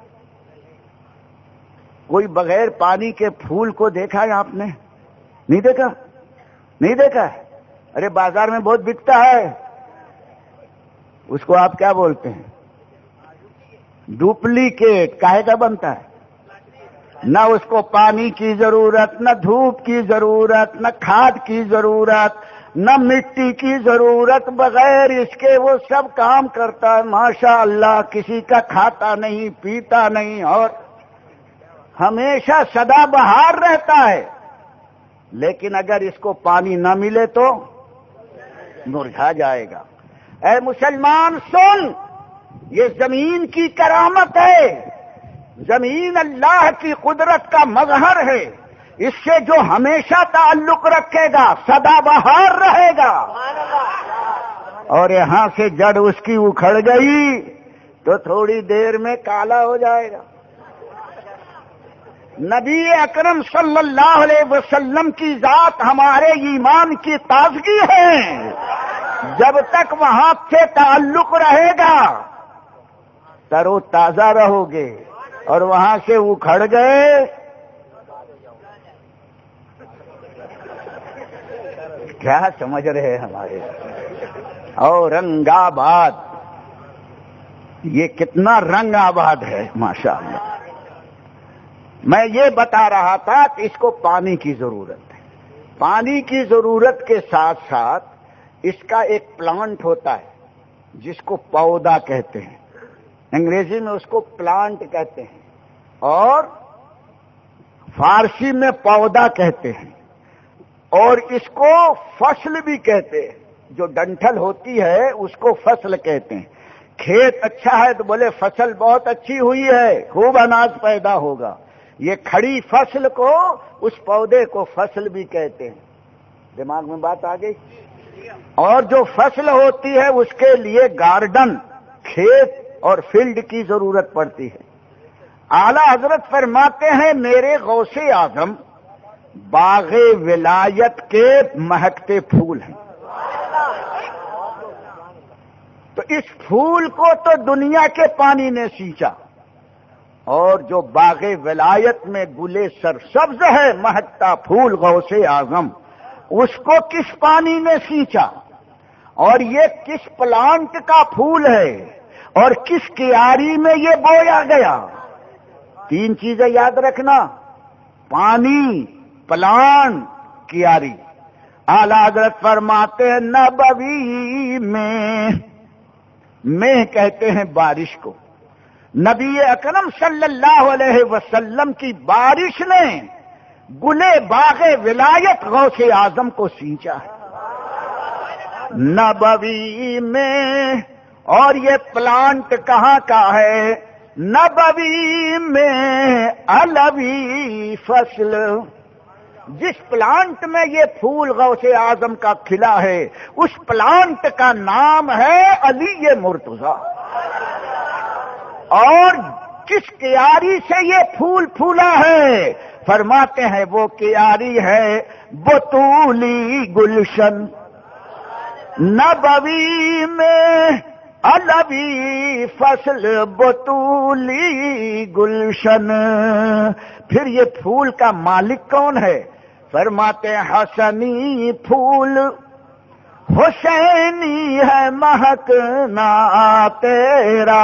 کوئی بغیر پانی کے پھول کو دیکھا ہے آپ نے؟ نہیں دیکھا؟ نہیں دیکھا ہے؟ ارے بازار میں بہت بکتا ہے، اس کو آپ کیا بولتے ہیں؟ ڈپلیکیٹ. کاہے کا بنتا ہے؟ نہ اس کو پانی کی ضرورت، نہ دھوپ کی ضرورت، نہ کھاد کی ضرورت، نہ مٹی کی ضرورت، بغیر اس کے وہ سب کام کرتا ہے. ماشاء اللہ. کسی کا کھاتا نہیں، پیتا نہیں، اور ہمیشہ سدا بہار رہتا ہے. لیکن اگر اس کو پانی نہ ملے تو مرجھا جائے گا. اے مسلمان سن، یہ زمین کی کرامت ہے، زمین اللہ کی قدرت کا مظہر ہے. اس سے جو ہمیشہ تعلق رکھے گا سدا بہار رہے گا، اور یہاں سے جڑ اس کی اکھڑ گئی تو تھوڑی دیر میں کالا ہو جائے گا. نبی اکرم صلی اللہ علیہ وسلم کی ذات ہمارے ایمان کی تازگی ہے. جب تک وہاں سے تعلق رہے گا تر و تازہ رہو گے، اور وہاں سے اکھڑ گئے کیا سمجھ رہے ہمارے؟ اورنگ آباد، یہ کتنا رنگ آباد ہے ماشاءاللہ. میں یہ بتا رہا تھا کہ اس کو پانی کی ضرورت ہے. پانی کی ضرورت کے ساتھ ساتھ اس کا ایک پلانٹ ہوتا ہے جس کو پودا کہتے ہیں، انگریزی میں اس کو پلانٹ کہتے ہیں، اور فارسی میں پودا کہتے ہیں، اور اس کو فصل بھی کہتے ہیں. جو ڈنٹھل ہوتی ہے اس کو فصل کہتے ہیں. کھیت اچھا ہے تو بولے فصل بہت اچھی ہوئی ہے، خوب اناج پیدا ہوگا. یہ کھڑی فصل کو، اس پودے کو فصل بھی کہتے ہیں. دماغ میں بات آ گئی؟ اور جو فصل ہوتی ہے اس کے لیے گارڈن، کھیت اور فیلڈ کی ضرورت پڑتی ہے. اعلی حضرت فرماتے ہیں میرے غوث اعظم باغ ولایت کے مہکتے پھول ہیں. تو اس پھول کو تو دنیا کے پانی نے سینچا، اور جو باغ ولایت میں گلے سرسبز ہے مہکتا پھول غوث اعظم، اس کو کس پانی نے سینچا؟ اور یہ کس پلانٹ کا پھول ہے اور کس کیاری میں یہ بویا گیا؟ تین چیزیں یاد رکھنا: پانی، پلانٹ، کیاری. اعلی حضرت فرماتے ہیں نبوی میں، میں کہتے ہیں بارش کو. نبی اکرم صلی اللہ علیہ وسلم کی بارش نے گلے باغ ولایت غوث اعظم کو سینچا ہے. نبوی میں. اور یہ پلانٹ کہاں کا ہے؟ نبوی میں علوی فصل. جس پلانٹ میں یہ پھول غوث اعظم کا کھلا ہے اس پلانٹ کا نام ہے علی مرتضی. اور کس کیاری سے یہ پھول پھولا ہے؟ فرماتے ہیں وہ کیاری ہے بطولی گلشن. نبوی میں الوی فصل بطولی گلشن. پھر یہ پھول کا مالک کون ہے؟ فرماتے حسنی پھول حسینی ہے مہکنا تیرا.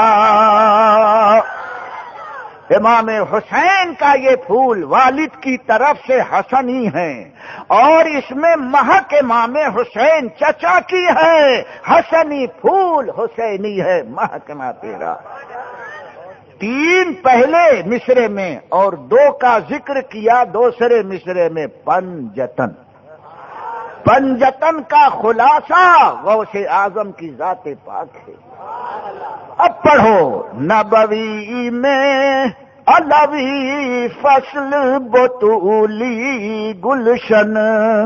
امام حسین کا یہ پھول والد کی طرف سے حسنی ہے اور اس میں مہک امام حسین چچا کی ہے. حسنی پھول حسینی ہے مہکنا تیرا. تین پہلے مصرے میں اور دو کا ذکر کیا دوسرے مصرے میں. پنجتن پنجتن کا خلاصہ غوث اعظم کی ذات پاک ہے. اب پڑھو نبوی میں الوی فصل بطولی گلشن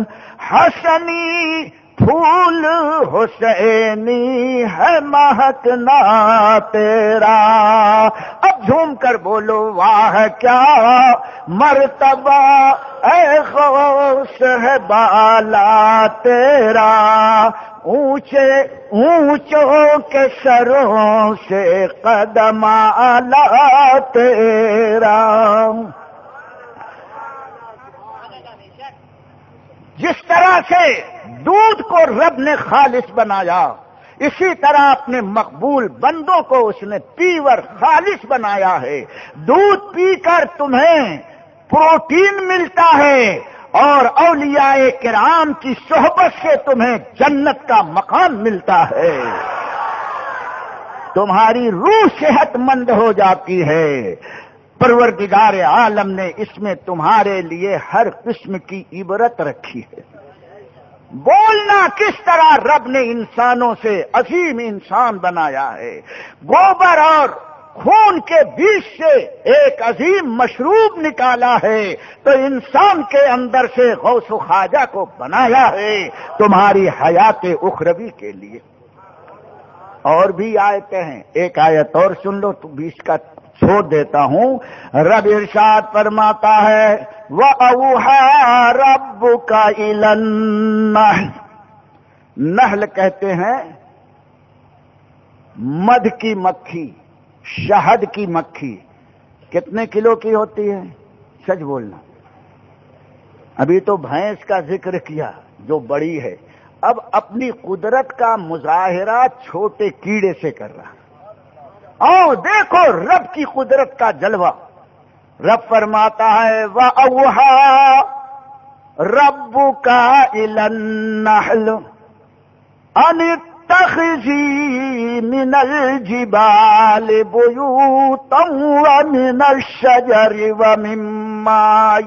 حسنی پھول حسینی ہے مہکنا تیرا. اب جھوم کر بولو واہ کیا مرتبہ اے غوث ہے بالا تیرا. اونچے اونچوں کے سروں سے قدم اعلی تیرا. جس طرح سے دودھ کو رب نے خالص بنایا اسی طرح اپنے مقبول بندوں کو اس نے پیور خالص بنایا ہے. دودھ پی کر تمہیں پروٹین ملتا ہے اور اولیاء کرام کی صحبت سے تمہیں جنت کا مقام ملتا ہے. تمہاری روح صحت مند ہو جاتی ہے. پروردگار عالم نے اس میں تمہارے لیے ہر قسم کی عبرت رکھی ہے. بولنا کس طرح رب نے انسانوں سے عظیم انسان بنایا ہے. گوبر اور خون کے بیچ سے ایک عظیم مشروب نکالا ہے تو انسان کے اندر سے غوث و خواجہ کو بنایا ہے تمہاری حیات اخروی کے لیے. اور بھی آیتیں ہیں. ایک آیت اور سن لو تو بیچ کا چھوڑ دیتا ہوں. رب ارشاد فرماتا ہے وَأَوْحَىٰ رَبُّكَ إِلَى النَّحْلِ. نحل کہتے ہیں مدھ کی مکھی، شہد کی مکھی. کتنے کلو کی ہوتی ہے؟ سچ بولنا. ابھی تو بھینس کا ذکر کیا جو بڑی ہے. اب اپنی قدرت کا مظاہرہ چھوٹے کیڑے سے کر رہا. آؤ دیکھو رب کی قدرت کا جلوہ. رب فرماتا ہے وَأَوْحَىٰ رَبُّكَ إِلَى النَّحْلِ أَنِ اتَّخِذِي مِنَ الْجِبَالِ بُيُوتًا وَمِنَ الشَّجَرِ وَمِمَّا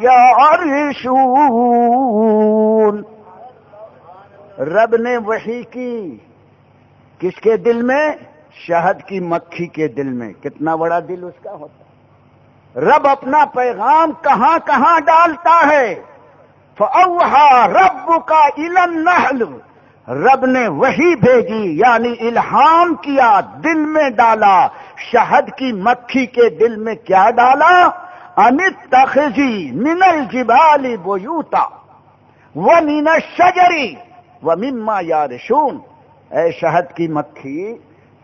يَعْرِشُونَ. رب نے وحی کی کس کے دل میں؟ شہد کی مکھی کے دل میں. کتنا بڑا دل اس کا ہوتا ہے. رب اپنا پیغام کہاں کہاں ڈالتا ہے. فَأَوْحَىٰ رَبُّكَ إِلَى النَّحْلِ. رب نے وحی بھیجی یعنی الہام کیا، دل میں ڈالا. شہد کی مکھی کے دل میں کیا ڈالا؟ أَنِ اتَّخِذِي مِنَ الْجِبَالِ بُيُوتًا وَمِنَ الشَّجَرِ وَمِمَّا يَعْرِشُونَ. اے شہد کی مکھی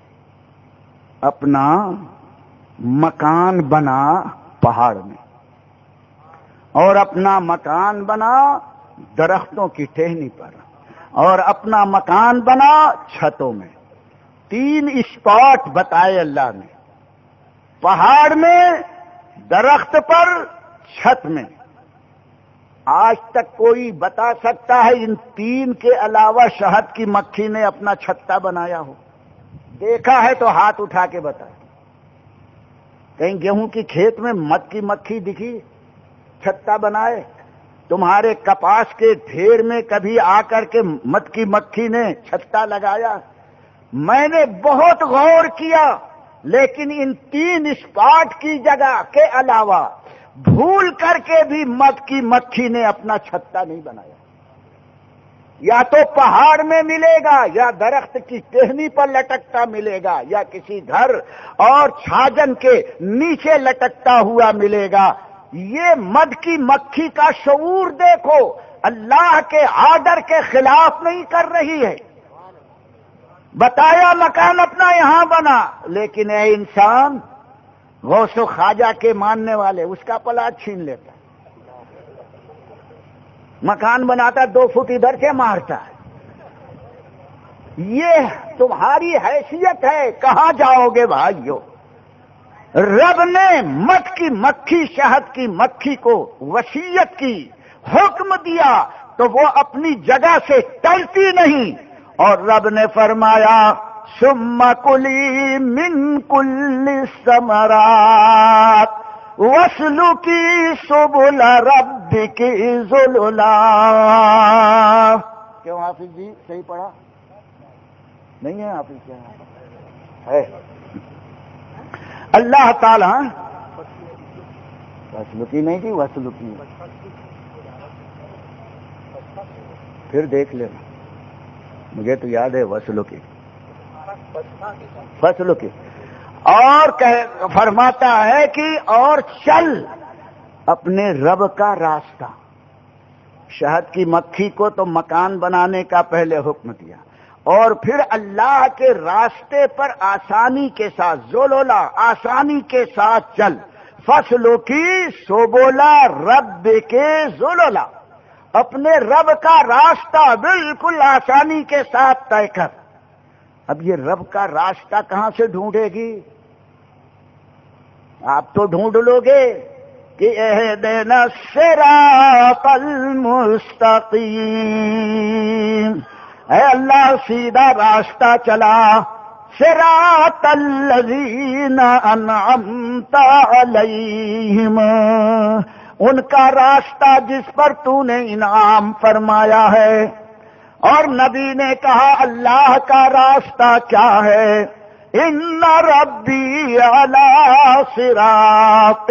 اپنا مکان بنا پہاڑ میں اور اپنا مکان بنا درختوں کی ٹہنی پر اور اپنا مکان بنا چھتوں میں. تین اسپاٹ بتائے اللہ نے. پہاڑ میں، درخت پر، چھت میں. آج تک کوئی بتا سکتا ہے ان تین کے علاوہ شہد کی مکھی نے اپنا چھتا بنایا ہو؟ دیکھا ہے تو ہاتھ اٹھا کے بتا. کہیں گیہوں کی کھیت میں مد کی مکھی دکھی چھتا بنائے؟ تمہارے کپاس کے ڈھیر میں کبھی آ کر کے مد کی مکھی نے چھتا لگایا؟ میں نے بہت غور کیا لیکن ان تین اسپاٹ کی جگہ کے علاوہ بھول کر کے بھی مد کی مکھی نے اپنا چھتا نہیں بنایا. یا تو پہاڑ میں ملے گا یا درخت کی ٹہنی پر لٹکتا ملے گا یا کسی گھر اور چھاجن کے نیچے لٹکتا ہوا ملے گا. یہ مد کی مکھی کا شعور دیکھو، اللہ کے آرڈر کے خلاف نہیں کر رہی ہے. بتایا مکان اپنا یہاں بنا، لیکن اے انسان غوث و خواجہ کے ماننے والے اس کا پلاٹ چھین لیتا، مکان بناتا دو فٹ ادھر سے مارتا ہے۔ یہ تمہاری حیثیت ہے، کہاں جاؤ گے بھائیو؟ رب نے مدھ کی مکھی، شہد کی مکھی کو وصیت کی، حکم دیا تو وہ اپنی جگہ سے ٹلتی نہیں، اور رب نے فرمایا ثم کلی من کل الثمرات واسلکی سبل ربک ذللا۔ کیوں حافظ جی صحیح پڑھا نہیں ہے؟ حافظ کیا ہے؟ اللہ تعالی وسلکی نہیں تھی، وسلکی پھر دیکھ لینا، مجھے تو یاد ہے وسلکی وسلکی۔ اور فرماتا ہے کہ اور چل اپنے رب کا راستہ۔ شہد کی مکھی کو تو مکان بنانے کا پہلے حکم دیا، اور پھر اللہ کے راستے پر آسانی کے ساتھ، ذللا آسانی کے ساتھ چل، فصلوں کی سبولا رب کے ذللا، اپنے رب کا راستہ بالکل آسانی کے ساتھ طے کر۔ اب یہ رب کا راستہ کہاں سے ڈھونڈے گی؟ آپ تو ڈھونڈ لو گے کہ اہدنا الصراط المستقیم، اے اللہ سیدھا راستہ چلا، صراط الذین انعمت علیہم، ان کا راستہ جس پر تو نے انعام فرمایا ہے۔ اور نبی نے کہا اللہ کا راستہ کیا ہے؟ ان ربی علی صراط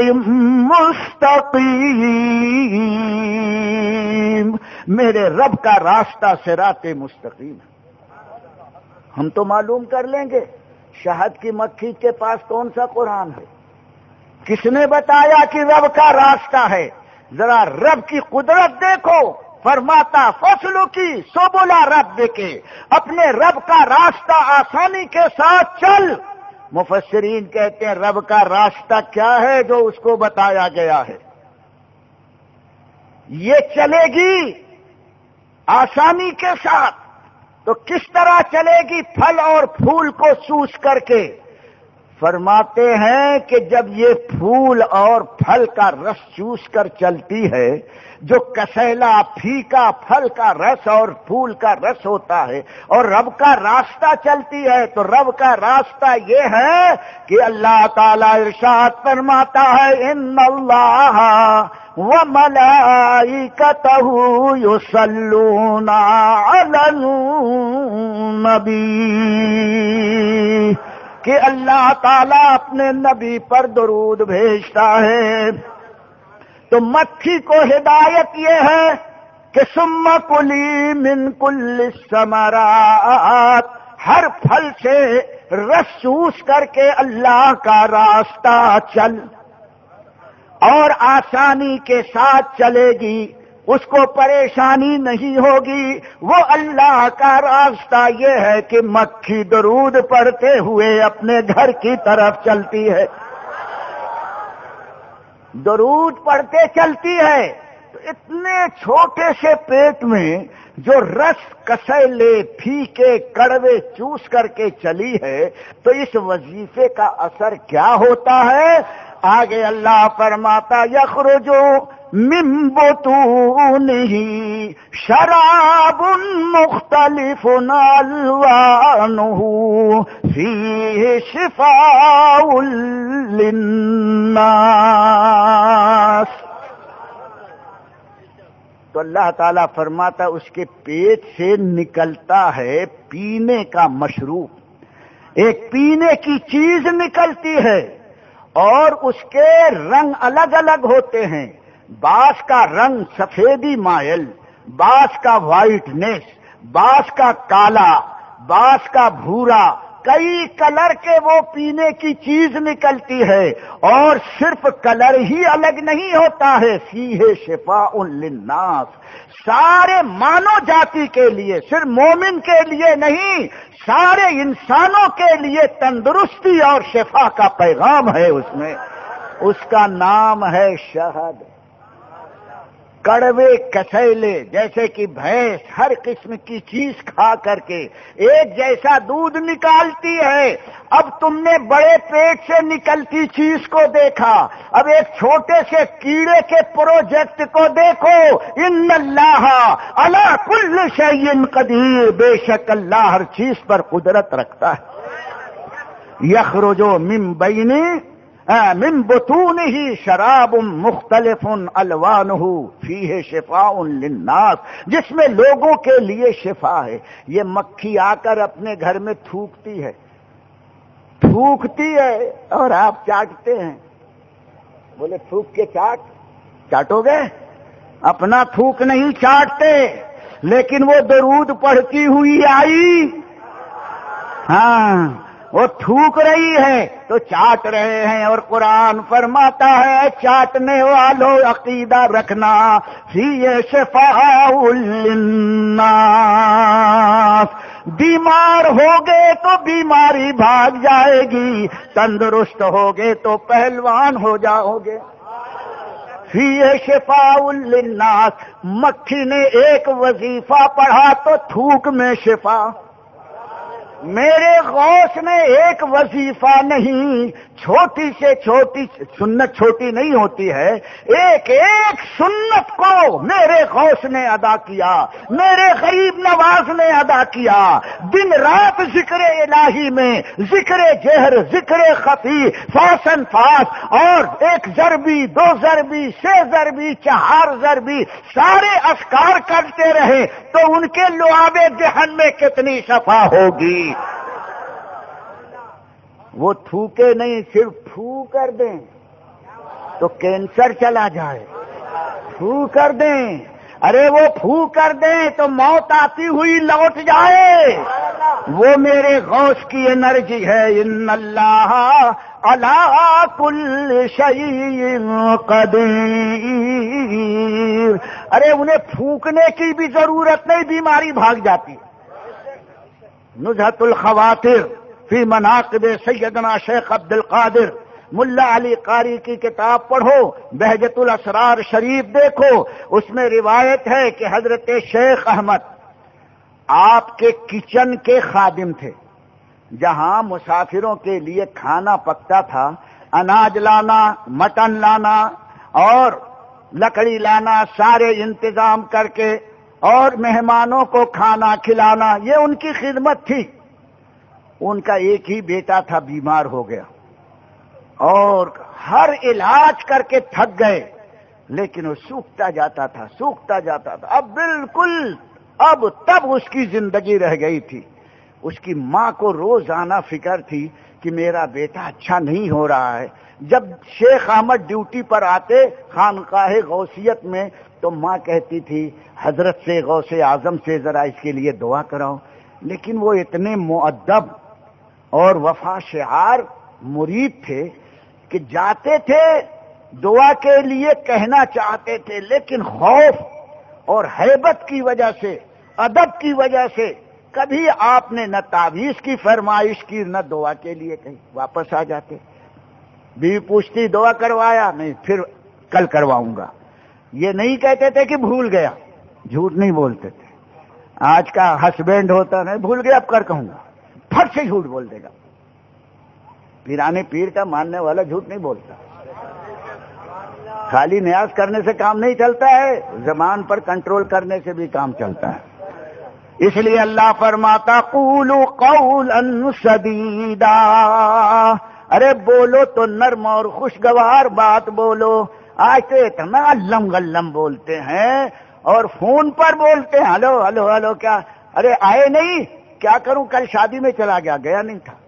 مستقیم، میرے رب کا راستہ صراط مستقیم ہے۔ ہم تو معلوم کر لیں گے شہد کی مکھی کے پاس کون سا قرآن ہے، کس نے بتایا کہ رب کا راستہ ہے؟ ذرا رب کی قدرت دیکھو، فرماتا فصلوں کی سبلا رب کے، اپنے رب کا راستہ آسانی کے ساتھ چل۔ مفسرین کہتے ہیں رب کا راستہ کیا ہے جو اس کو بتایا گیا ہے؟ یہ چلے گی آسانی کے ساتھ تو کس طرح چلے گی؟ پھل اور پھول کو چوس کر کے۔ فرماتے ہیں کہ جب یہ پھول اور پھل کا رس چوس کر چلتی ہے، جو کسیلا پھیکا پھل کا رس اور پھول کا رس ہوتا ہے، اور رب کا راستہ چلتی ہے، تو رب کا راستہ یہ ہے کہ اللہ تعالی ارشاد فرماتا ہے ان اللہ وملائکتہ یصلون علی النبی، کہ اللہ تعالیٰ اپنے نبی پر درود بھیجتا ہے۔ تو مکھی کو ہدایت یہ ہے کہ ثم کلی من کل الثمرات، ہر پھل سے رس چوس کر کے اللہ کا راستہ چل، اور آسانی کے ساتھ چلے گی، اس کو پریشانی نہیں ہوگی۔ وہ اللہ کا راستہ یہ ہے کہ مکھی درود پڑھتے ہوئے اپنے گھر کی طرف چلتی ہے، درود پڑھتے چلتی ہے۔ تو اتنے چھوٹے سے پیٹ میں جو رس کسیلے پھیکے کڑوے چوس کر کے چلی ہے، تو اس وظیفے کا اثر کیا ہوتا ہے؟ آگے اللہ فرماتا یخرجو من بطونہ شراب مختلف الوانہ فیہ شفاء للناس۔ تو اللہ تعالیٰ فرماتا اس کے پیٹ سے نکلتا ہے پینے کا مشروب، ایک پینے کی چیز نکلتی ہے، اور اس کے رنگ الگ الگ ہوتے ہیں، بعض کا رنگ سفیدی مائل، بعض کا وائٹنس، بعض کا کالا، بعض کا بھورا، کئی کلر کے وہ پینے کی چیز نکلتی ہے، اور صرف کلر ہی الگ نہیں ہوتا ہے، فیہ شفاء للناس، سارے مانو جاتی کے لیے، صرف مومن کے لیے نہیں، سارے انسانوں کے لیے تندرستی اور شفا کا پیغام ہے اس میں. اس کا نام ہے شہد. کڑوے کسیلے جیسے کہ بھینس ہر قسم کی چیز کھا کر کے ایک جیسا دودھ نکالتی ہے. اب تم نے بڑے پیٹ سے نکلتی چیز کو دیکھا, اب ایک چھوٹے سے کیڑے کے پروجیکٹ کو دیکھو. ان اللہ علی کل شیء قدیر, بے شک اللہ ہر چیز پر قدرت رکھتا ہے. یخرج من بین من بطونہ شراب مختلف الوانہ فیہ شفاء للناس, جس میں لوگوں کے لیے شفا ہے. یہ مکھی آ کر اپنے گھر میں تھوکتی ہے تھوکتی ہے اور آپ چاٹتے ہیں. بولے تھوک کے چاٹ چاٹو گے؟ اپنا تھوک نہیں چاٹتے, لیکن وہ درود پڑھتی ہوئی آئی, ہاں وہ تھوک رہی ہے تو چاٹ رہے ہیں. اور قرآن فرماتا ہے چاٹنے والوں عقیدہ رکھنا فی شفاء للناس, بیمار ہوگے تو بیماری بھاگ جائے گی, تندرست ہوگے تو پہلوان ہو جاؤ گے. فی شفاء للناس, مکھی نے ایک وظیفہ پڑھا تو تھوک میں شفا. میرے غوث نے ایک وظیفہ نہیں, چھوٹی سے چھوٹی سنت چھوٹی نہیں ہوتی ہے, ایک ایک سنت کو میرے غوث نے ادا کیا, میرے غریب نواز نے ادا کیا. دن رات ذکر الہی میں ذکر جہر, ذکر خفی, فاسن فاس, اور ایک ضربی, دو ضربی, چھ ضربی, چار ضربی, سارے اذکار کرتے رہے تو ان کے لعاب ذہن میں کتنی شفا ہوگی. وہ تھوکے نہیں, صرف تھو کر دیں تو کینسر چلا جائے. پھو کر دیں, ارے وہ پھو کر دیں تو موت آتی ہوئی لوٹ جائے. وہ میرے غوث کی انرجی ہے. ان اللہ علی کل شیء قدیر. ارے انہیں پھونکنے کی بھی ضرورت نہیں, بیماری بھاگ جاتی. نزہۃ الخواطر فی مناقب سیدنا شیخ عبد القادر, ملا علی قاری کی کتاب پڑھو, بہجت الاسرار شریف دیکھو, اس میں روایت ہے کہ حضرت شیخ احمد آپ کے کچن کے خادم تھے. جہاں مسافروں کے لیے کھانا پکتا تھا, اناج لانا, مٹن لانا اور لکڑی لانا, سارے انتظام کر کے اور مہمانوں کو کھانا کھلانا, یہ ان کی خدمت تھی. ان کا ایک ہی بیٹا تھا, بیمار ہو گیا اور ہر علاج کر کے تھک گئے, لیکن وہ سوکھتا جاتا تھا سوکھتا جاتا تھا. اب بالکل اب تب اس کی زندگی رہ گئی تھی. اس کی ماں کو روزانہ فکر تھی کہ میرا بیٹا اچھا نہیں ہو رہا ہے. جب شیخ احمد ڈیوٹی پر آتے خانقاہ غوثیت میں تو ماں کہتی تھی حضرت سے, غوث اعظم سے ذرا اس کے لیے دعا کراؤ. لیکن وہ اتنے مؤدب اور وفا شعار مرید تھے کہ جاتے تھے دعا کے لیے, کہنا چاہتے تھے, لیکن خوف اور ہیبت کی وجہ سے, ادب کی وجہ سے کبھی آپ نے نہ تعویذ کی فرمائش کی نہ دعا کے لیے کہیں, واپس آ جاتے. بیوی پوچھتی دعا کروایا نہیں, پھر کل کرواؤں گا. یہ نہیں کہتے تھے کہ بھول گیا, جھوٹ نہیں بولتے تھے. آج کا ہسبینڈ ہوتا ہے بھول گیا اب کر کہوں گا, پھٹ سے جھوٹ بول دے گا. پیرانے پیر کا ماننے والا جھوٹ نہیں بولتا. خالی نیاز کرنے سے کام نہیں چلتا ہے, زبان پر کنٹرول کرنے سے بھی کام چلتا ہے. اس لیے اللہ فرماتا قولوا قولا سدیدا, ارے بولو تو نرم اور خوشگوار بات بولو. آج تو اتنا علم غلم بولتے ہیں اور فون پر بولتے ہیں, ہلو ہلو ہلو, کیا ارے آئے نہیں, کیا کروں, کل شادی میں چلا گیا, گیا نہیں تھا.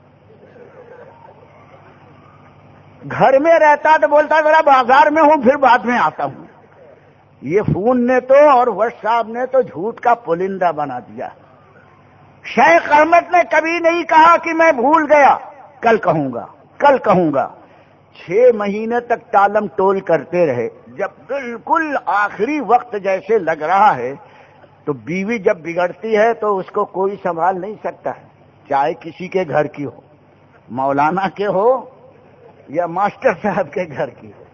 گھر میں رہتا تو بولتا ذرا بازار میں ہوں پھر بعد میں آتا ہوں. یہ فون نے تو اور واٹس ایپ نے تو جھوٹ کا پلندہ بنا دیا. شیخ احمد نے کبھی نہیں کہا کہ میں بھول گیا, کل کہوں گا کل کہوں گا. چھ مہینے تک ٹالم ٹول کرتے رہے. جب بالکل آخری وقت جیسے لگ رہا ہے تو بیوی جب بگڑتی ہے تو اس کو کوئی سنبھال نہیں سکتا ہے. چاہے کسی کے گھر کی ہو، مولانا کے ہو یا ماسٹر صاحب کے گھر کی ہو.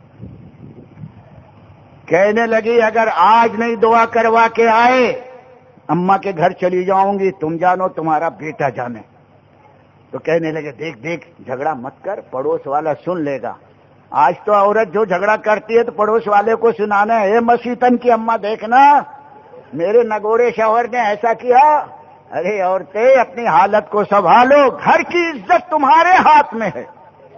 کہنے لگی اگر آج نہیں دعا کروا کے آئے اماں کے گھر چلی جاؤں گی، تم جانو تمہارا بیٹا جانے. تو کہنے لگے دیکھ دیکھ جھگڑا مت کر، پڑوس والا سن لے گا. آج تو عورت جو جھگڑا کرتی ہے تو پڑوس والے کو سنانا ہے، اے مسیتن کی اماں دیکھنا میرے نگورے شوہر نے ایسا کیا. ارے عورتیں اپنی حالت کو سنبھالو، گھر کی عزت تمہارے ہاتھ میں ہے.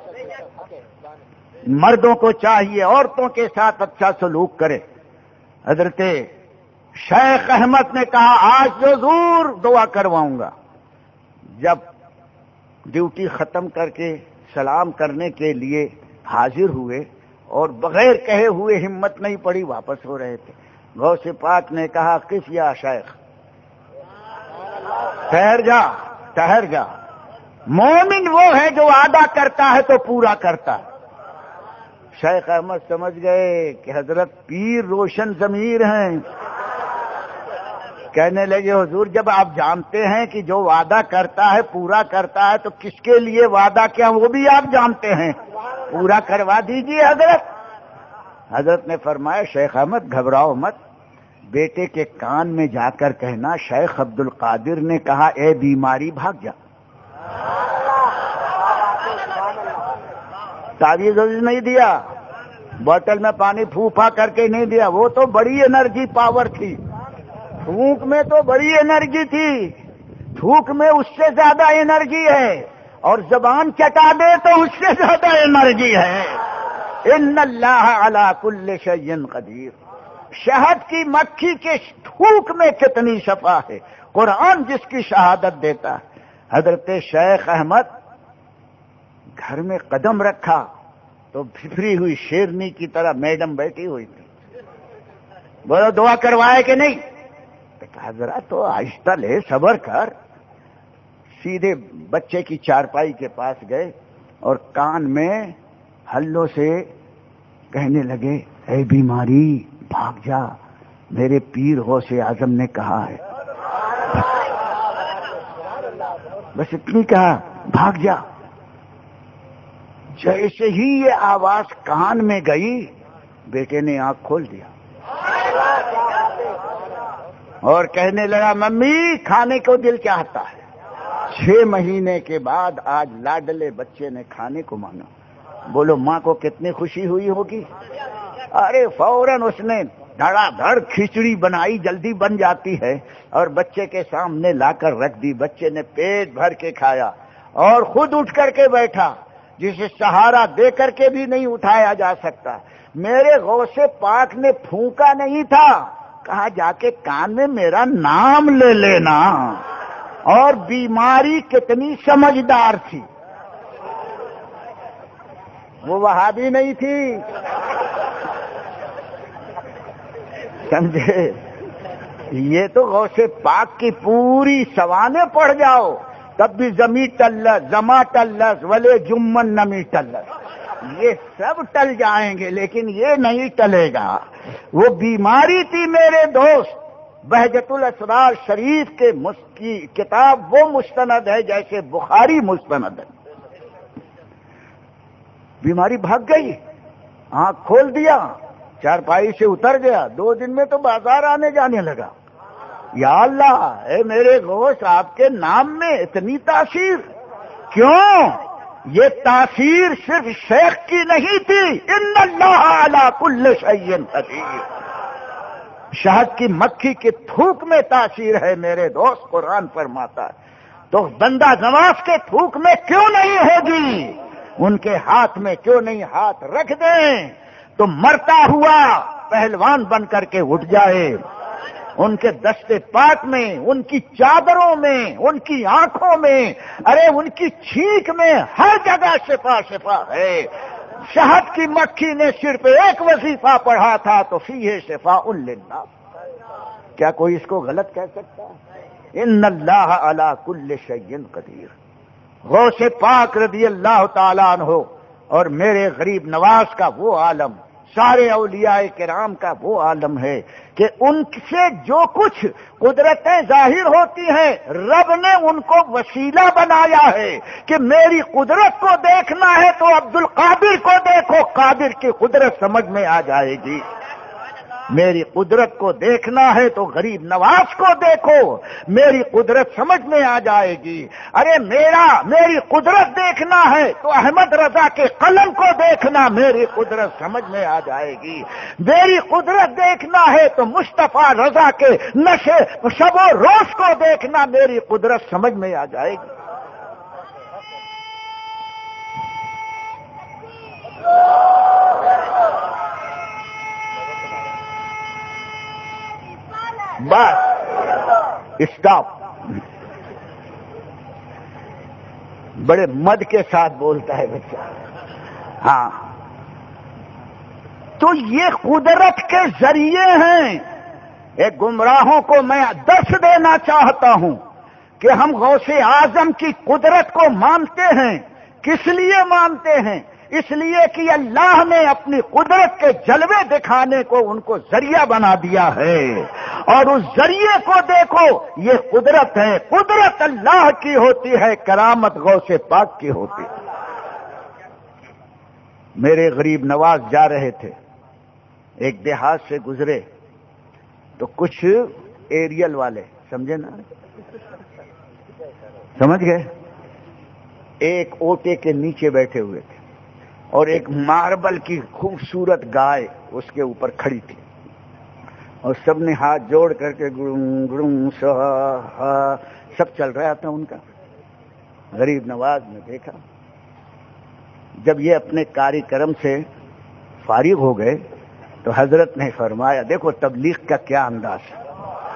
مردوں کو چاہیے عورتوں کے ساتھ اچھا سلوک کرے. حضرت شیخ احمد نے کہا آج ضرور دعا کرواؤں گا. جب ڈیوٹی ختم کر کے سلام کرنے کے لیے حاضر ہوئے اور بغیر کہے ہوئے ہمت نہیں پڑی واپس ہو رہے تھے، غوث پاک نے کہا قف یا شیخ، ٹھہر جا ٹھہر جا. مومن وہ ہے جو وعدہ کرتا ہے تو پورا کرتا ہے. شیخ احمد سمجھ گئے کہ حضرت پیر روشن ضمیر ہیں. کہنے لگے حضور جب آپ جانتے ہیں کہ جو وعدہ کرتا ہے پورا کرتا ہے تو کس کے لیے وعدہ کیا وہ بھی آپ جانتے ہیں، پورا کروا دیجئے حضرت. حضرت نے فرمایا شیخ احمد گھبراؤ مت، بیٹے کے کان میں جا کر کہنا شیخ عبد القادر نے کہا اے بیماری بھاگ جا. تعویذ نہیں دیا، بوتل میں پانی پھوپا کر کے نہیں دیا، وہ تو بڑی انرجی پاور تھی. تھوک میں تو بڑی انرجی تھی، تھوک میں اس سے زیادہ انرجی ہے، اور زبان چٹا دے تو اس سے زیادہ انرجی ہے. ان اللہ علی کل شیء قدیر. شہد کی مکھی کے تھوک میں کتنی شفا ہے، قرآن جس کی شہادت دیتا ہے. حضرت شیخ احمد گھر میں قدم رکھا تو پھپری ہوئی شیرنی کی طرح میڈم بیٹھی ہوئی تھی. بولو دعا کروائے کہ نہیں؟ کہا ذرا تو آہستہ لے، صبر کر. سیدھے بچے کی چارپائی کے پاس گئے اور کان میں ہلوں سے کہنے لگے اے بیماری بھاگ جا، میرے پیر غوث اعظم نے کہا ہے. بس اتنی کہا بھاگ جا. جیسے ہی یہ آواز کان میں گئی بیٹے نے آنکھ کھول دیا اور کہنے لگا ممی کھانے کو دل چاہتا ہے. چھ مہینے کے بعد آج لاڈلے بچے نے کھانے کو مانگا. بولو ماں کو کتنی خوشی ہوئی ہوگی. ارے فوراً اس نے دھڑا دھڑ کھچڑی بنائی، جلدی بن جاتی ہے، اور بچے کے سامنے لا کر رکھ دی. بچے نے پیٹ بھر کے کھایا اور خود اٹھ کر کے بیٹھا، جسے سہارا دے کر کے بھی نہیں اٹھایا جا سکتا. میرے غوث پاک نے پھونکا نہیں تھا، کہا جا کے کان میں میرا نام لے لینا. اور بیماری کتنی سمجھدار تھی، وہ وہابی نہیں تھی، سمجھے. یہ تو غوث پاک کی پوری سوانے پڑھ جاؤ تب بھی زمی ٹلس زما ٹلس ولے جمن نمی ٹلس، یہ سب ٹل جائیں گے لیکن یہ نہیں ٹلے گا. وہ بیماری تھی میرے دوست. بہجت الاسرار شریف کے کی کتاب وہ مستند ہے جیسے بخاری مستند ہے. بیماری بھاگ گئی، آنکھ کھول دیا، چارپائی سے اتر گیا. دو دن میں تو بازار آنے جانے لگا. یا اللہ اے میرے غوث آپ کے نام میں اتنی تاثیر کیوں؟ یہ تاثیر صرف شیخ کی نہیں تھی، ان اللہ علی کل شیء قدیر. شہد کی مکھی کے تھوک میں تاثیر ہے میرے دوست، قرآن فرماتا ہے. تو بندہ نواز کے تھوک میں کیوں نہیں ہوگی؟ ان کے ہاتھ میں کیوں نہیں ہاتھ رکھ دیں تو مرتا ہوا پہلوان بن کر کے اٹھ جائے. ان کے دستے پاک میں، ان کی چادروں میں، ان کی آنکھوں میں، ارے ان کی چھینک میں ہر جگہ شفا شفا ہے. شہد کی مکھی نے صرف ایک وظیفہ پڑھا تھا تو فیہ شفاء للناس. کیا کوئی اس کو غلط کہہ سکتا ہے؟ ان اللہ علی کل شیء قدیر. غوث پاک رضی اللہ تعالیٰ عنہ اور میرے غریب نواز کا وہ عالم سارے اولیاء کرام کا وہ عالم ہے کہ ان سے جو کچھ قدرتیں ظاہر ہوتی ہیں رب نے ان کو وسیلہ بنایا ہے کہ میری قدرت کو دیکھنا ہے تو عبد القادر کو دیکھو، قادر کی قدرت سمجھ میں آ جائے گی۔ میری قدرت کو دیکھنا ہے تو غریب نواز کو دیکھو، میری قدرت سمجھ میں آ جائے گی۔ ارے میرا میری قدرت دیکھنا ہے تو احمد رضا کے قلم کو دیکھنا، میری قدرت سمجھ میں آ جائے گی۔ میری قدرت دیکھنا ہے تو مصطفیٰ رضا کے نشے شب و روز کو دیکھنا، میری قدرت سمجھ میں آ جائے گی۔ Bus stop. بڑے مد کے ساتھ بولتا ہے بچہ۔ ہاں تو یہ قدرت کے ذریعے ہیں۔ ایک گمراہوں کو میں درس دینا چاہتا ہوں کہ ہم غوث اعظم کی قدرت کو مانتے ہیں۔ کس لیے مانتے ہیں؟ اس لیے کہ اللہ نے اپنی قدرت کے جلوے دکھانے کو ان کو ذریعہ بنا دیا ہے، اور اس ذریعے کو دیکھو، یہ قدرت ہے۔ قدرت اللہ کی ہوتی ہے، کرامت غوث پاک کی ہوتی ہے۔ میرے غریب نواز جا رہے تھے، ایک دیہات سے گزرے تو کچھ ایریل والے، سمجھے نا، سمجھ گئے، ایک اوٹے کے نیچے بیٹھے ہوئے تھے اور ایک ماربل کی خوبصورت گائے اس کے اوپر کھڑی تھی، اور سب نے ہاتھ جوڑ کر کے گڑوں گڑوں سا سب چل رہا تھا ان کا۔ غریب نواز نے دیکھا، جب یہ اپنے کاری کرم سے فارغ ہو گئے تو حضرت نے فرمایا، دیکھو تبلیغ کا کیا انداز ہے،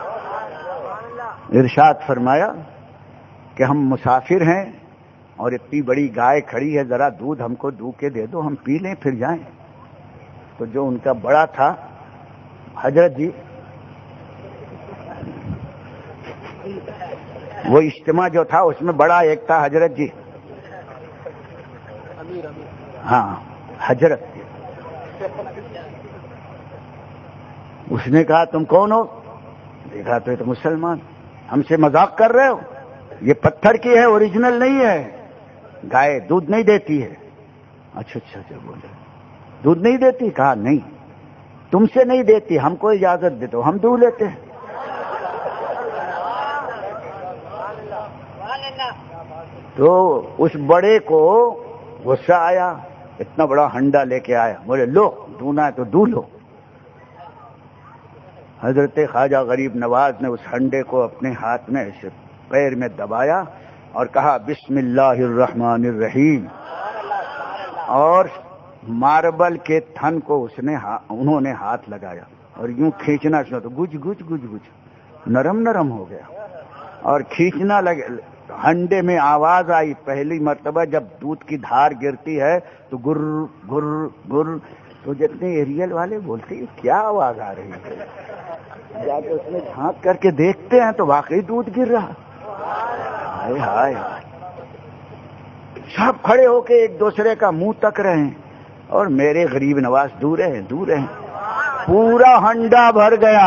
ارشاد فرمایا کہ ہم مسافر ہیں اور اتنی بڑی گائے کھڑی ہے، ذرا دودھ ہم کو دو کے دے دو، ہم پی لیں پھر جائیں۔ تو جو ان کا بڑا تھا، حضرت جی، وہ اجتماع جو تھا اس میں بڑا ایک تھا حضرت جی، ہاں حضرت، اس نے کہا تم کون ہو؟ دیکھا تو یہ تو مسلمان، ہم سے مذاق کر رہے ہو؟ یہ پتھر کی ہے، اوریجنل نہیں ہے، گائے دودھ نہیں دیتی ہے۔ اچھا اچھا اچھا بولے دودھ نہیں دیتی؟ کہا نہیں، تم سے نہیں دیتی، ہم کو اجازت دے دو، ہم دودھ لیتے ہیں۔ تو اس بڑے کو غصہ آیا، اتنا بڑا ہنڈا لے کے آیا، بولے لو دونا ہے تو دو لو۔ حضرت خواجہ غریب نواز نے اس ہنڈے کو اپنے ہاتھ میں ایسے پیر میں دبایا اور کہا بسم اللہ الرحمن الرحیم، اور ماربل کے تھن کو اس نے انہوں نے ہاتھ لگایا اور یوں کھینچنا شروع، تو گج گج گج گج نرم نرم ہو گیا اور کھینچنا لگے۔ ہنڈے میں آواز آئی، پہلی مرتبہ جب دودھ کی دھار گرتی ہے تو گر گر گر، تو جتنے ایریل والے بولتے ہیں کیا آواز آ رہی ہے، جا کے اس میں جھانک کر کے دیکھتے ہیں تو واقعی دودھ گر رہا۔ ہائے ہائے، سب کھڑے ہو کے ایک دوسرے کا منہ تک رہے ہیں، اور میرے غریب نواز دور ہیں دور ہیں۔ پورا ہنڈا بھر گیا،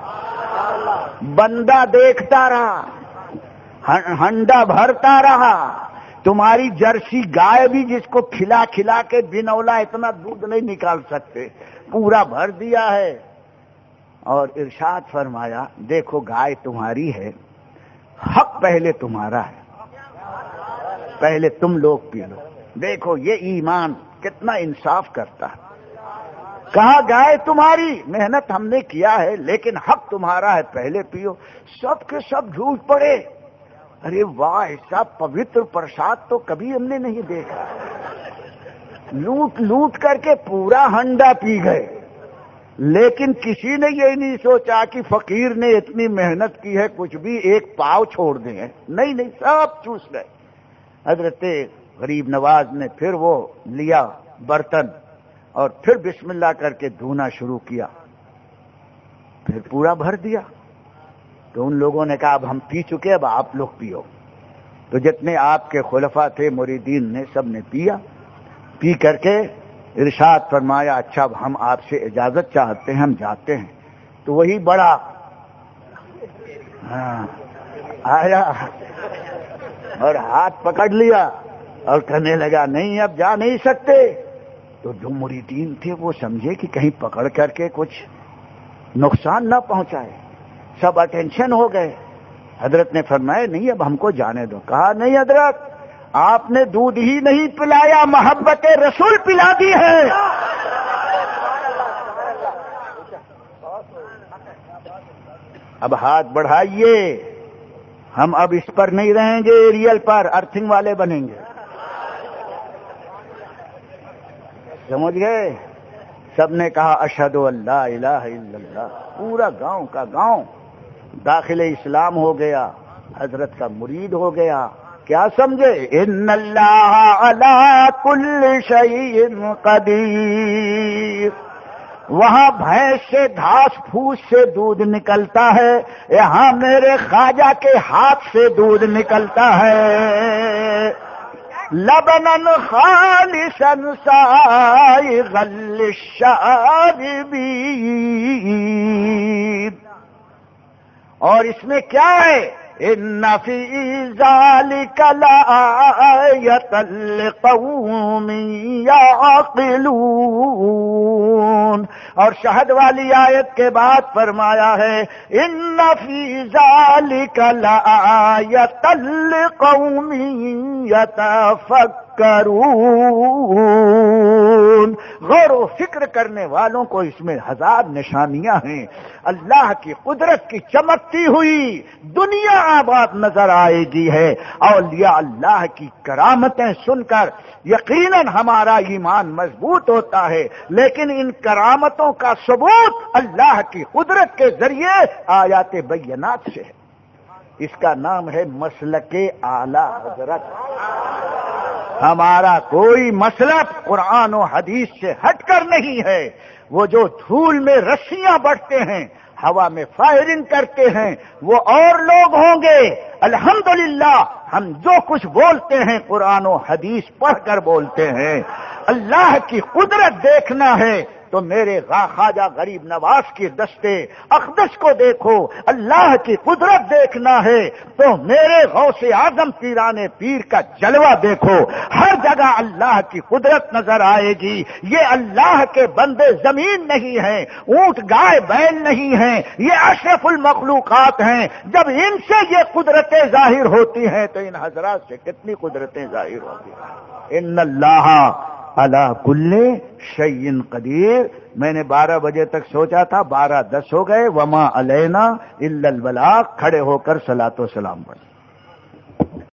بندہ دیکھتا رہا، ہنڈا بھرتا رہا۔ تمہاری جرسی گائے بھی جس کو کھلا کھلا کے بنولا اتنا دودھ نہیں نکال سکتے، پورا بھر دیا ہے۔ اور ارشاد فرمایا دیکھو گائے تمہاری ہے، حق پہلے تمہارا ہے، پہلے تم لوگ پی لو۔ دیکھو یہ ایمان کتنا انصاف کرتا ہے۔ کہا گائے تمہاری، محنت ہم نے کیا ہے لیکن حق تمہارا ہے، پہلے پیو۔ سب کے سب جھوٹ پڑے، ارے واہ، ایسا پوتر پرساد تو کبھی ہم نے نہیں دیکھا۔ لوٹ لوٹ کر کے پورا ہنڈا پی گئے، لیکن کسی نے یہ نہیں سوچا کہ فقیر نے اتنی محنت کی ہے، کچھ بھی ایک پاؤ چھوڑ دیں، نہیں نہیں، سب چوس گئے۔ حضرت غریب نواز نے پھر وہ لیا برتن اور پھر بسم اللہ کر کے دھونا شروع کیا، پھر پورا بھر دیا۔ تو ان لوگوں نے کہا اب ہم پی چکے، اب آپ لوگ پیو۔ تو جتنے آپ کے خلفاء تھے، مریدین نے، سب نے پیا۔ پی کر کے ارشاد فرمایا اچھا اب ہم آپ سے اجازت چاہتے ہیں، ہم جاتے ہیں۔ تو وہی بڑا ہاں آیا اور ہاتھ پکڑ لیا اور کہنے لگا نہیں اب جا نہیں سکتے۔ تو جو مریدین تھے وہ سمجھے کہ کہیں پکڑ کر کے کچھ نقصان نہ پہنچائے، سب اٹینشن ہو گئے۔ حضرت نے فرمایا نہیں اب ہم کو جانے دو۔ کہا نہیں حضرت، آپ نے دودھ ہی نہیں پلایا، محبت رسول پلا دی ہے۔ اب ہاتھ بڑھائیے، ہم اب اس پر نہیں رہیں گے، ایریل پر ارتھنگ والے بنیں گے، سمجھ گئے؟ سب نے کہا اشہد ان لا الہ الا اللہ۔ پورا گاؤں کا گاؤں داخل اسلام ہو گیا، حضرت کا مرید ہو گیا۔ کیا سمجھے؟ ان اللہ علی کل شیء قدیر۔ وہاں بھینس سے گھاس پھوس سے دودھ نکلتا ہے، یہاں میرے خواجہ کے ہاتھ سے دودھ نکلتا ہے۔ لبنا خالصا سائغا للشاربین۔ اور اس میں کیا ہے؟ ان فی ذلک لآیۃ لقوم یعقلون۔ اور شہد والی آیت کے بعد فرمایا ہے ان فی ذلک لآیۃ لقوم یتفکرون۔ غور و فکر کرنے والوں کو اس میں ہزار نشانیاں ہیں۔ اللہ کی قدرت کی چمکتی ہوئی دنیا آباد نظر آئے گی ہے۔ اولیاء اللہ کی کرامتیں سن کر یقیناً ہمارا ایمان مضبوط ہوتا ہے، لیکن ان کرامتوں کا ثبوت اللہ کی قدرت کے ذریعے آیات بینات سے ہے۔ اس کا نام ہے مسلک اعلی حضرت۔ ہمارا کوئی مسلک قرآن و حدیث سے ہٹ کر نہیں ہے۔ وہ جو دھول میں رسیاں بڑھتے ہیں، ہوا میں فائرنگ کرتے ہیں، وہ اور لوگ ہوں گے۔ الحمدللہ ہم جو کچھ بولتے ہیں قرآن و حدیث پڑھ کر بولتے ہیں۔ اللہ کی قدرت دیکھنا ہے تو میرے خواجہ غریب نواز کی دستے اقدس کو دیکھو۔ اللہ کی قدرت دیکھنا ہے تو میرے غوث اعظم پیران پیر کا جلوہ دیکھو۔ ہر جگہ اللہ کی قدرت نظر آئے گی۔ یہ اللہ کے بندے زمین نہیں ہیں، اونٹ گائے بیل نہیں ہیں، یہ اشرف المخلوقات ہیں۔ جب ان سے یہ قدرتیں ظاہر ہوتی ہیں تو ان حضرات سے کتنی قدرتیں ظاہر ہوگی۔ ان اللہ علی کل شیء قدیر۔ میں نے بارہ بجے تک سوچا تھا، بارہ دس ہو گئے۔ وما علینا الا البلاغ۔ کھڑے ہو کر صلاۃ و سلام پڑھ۔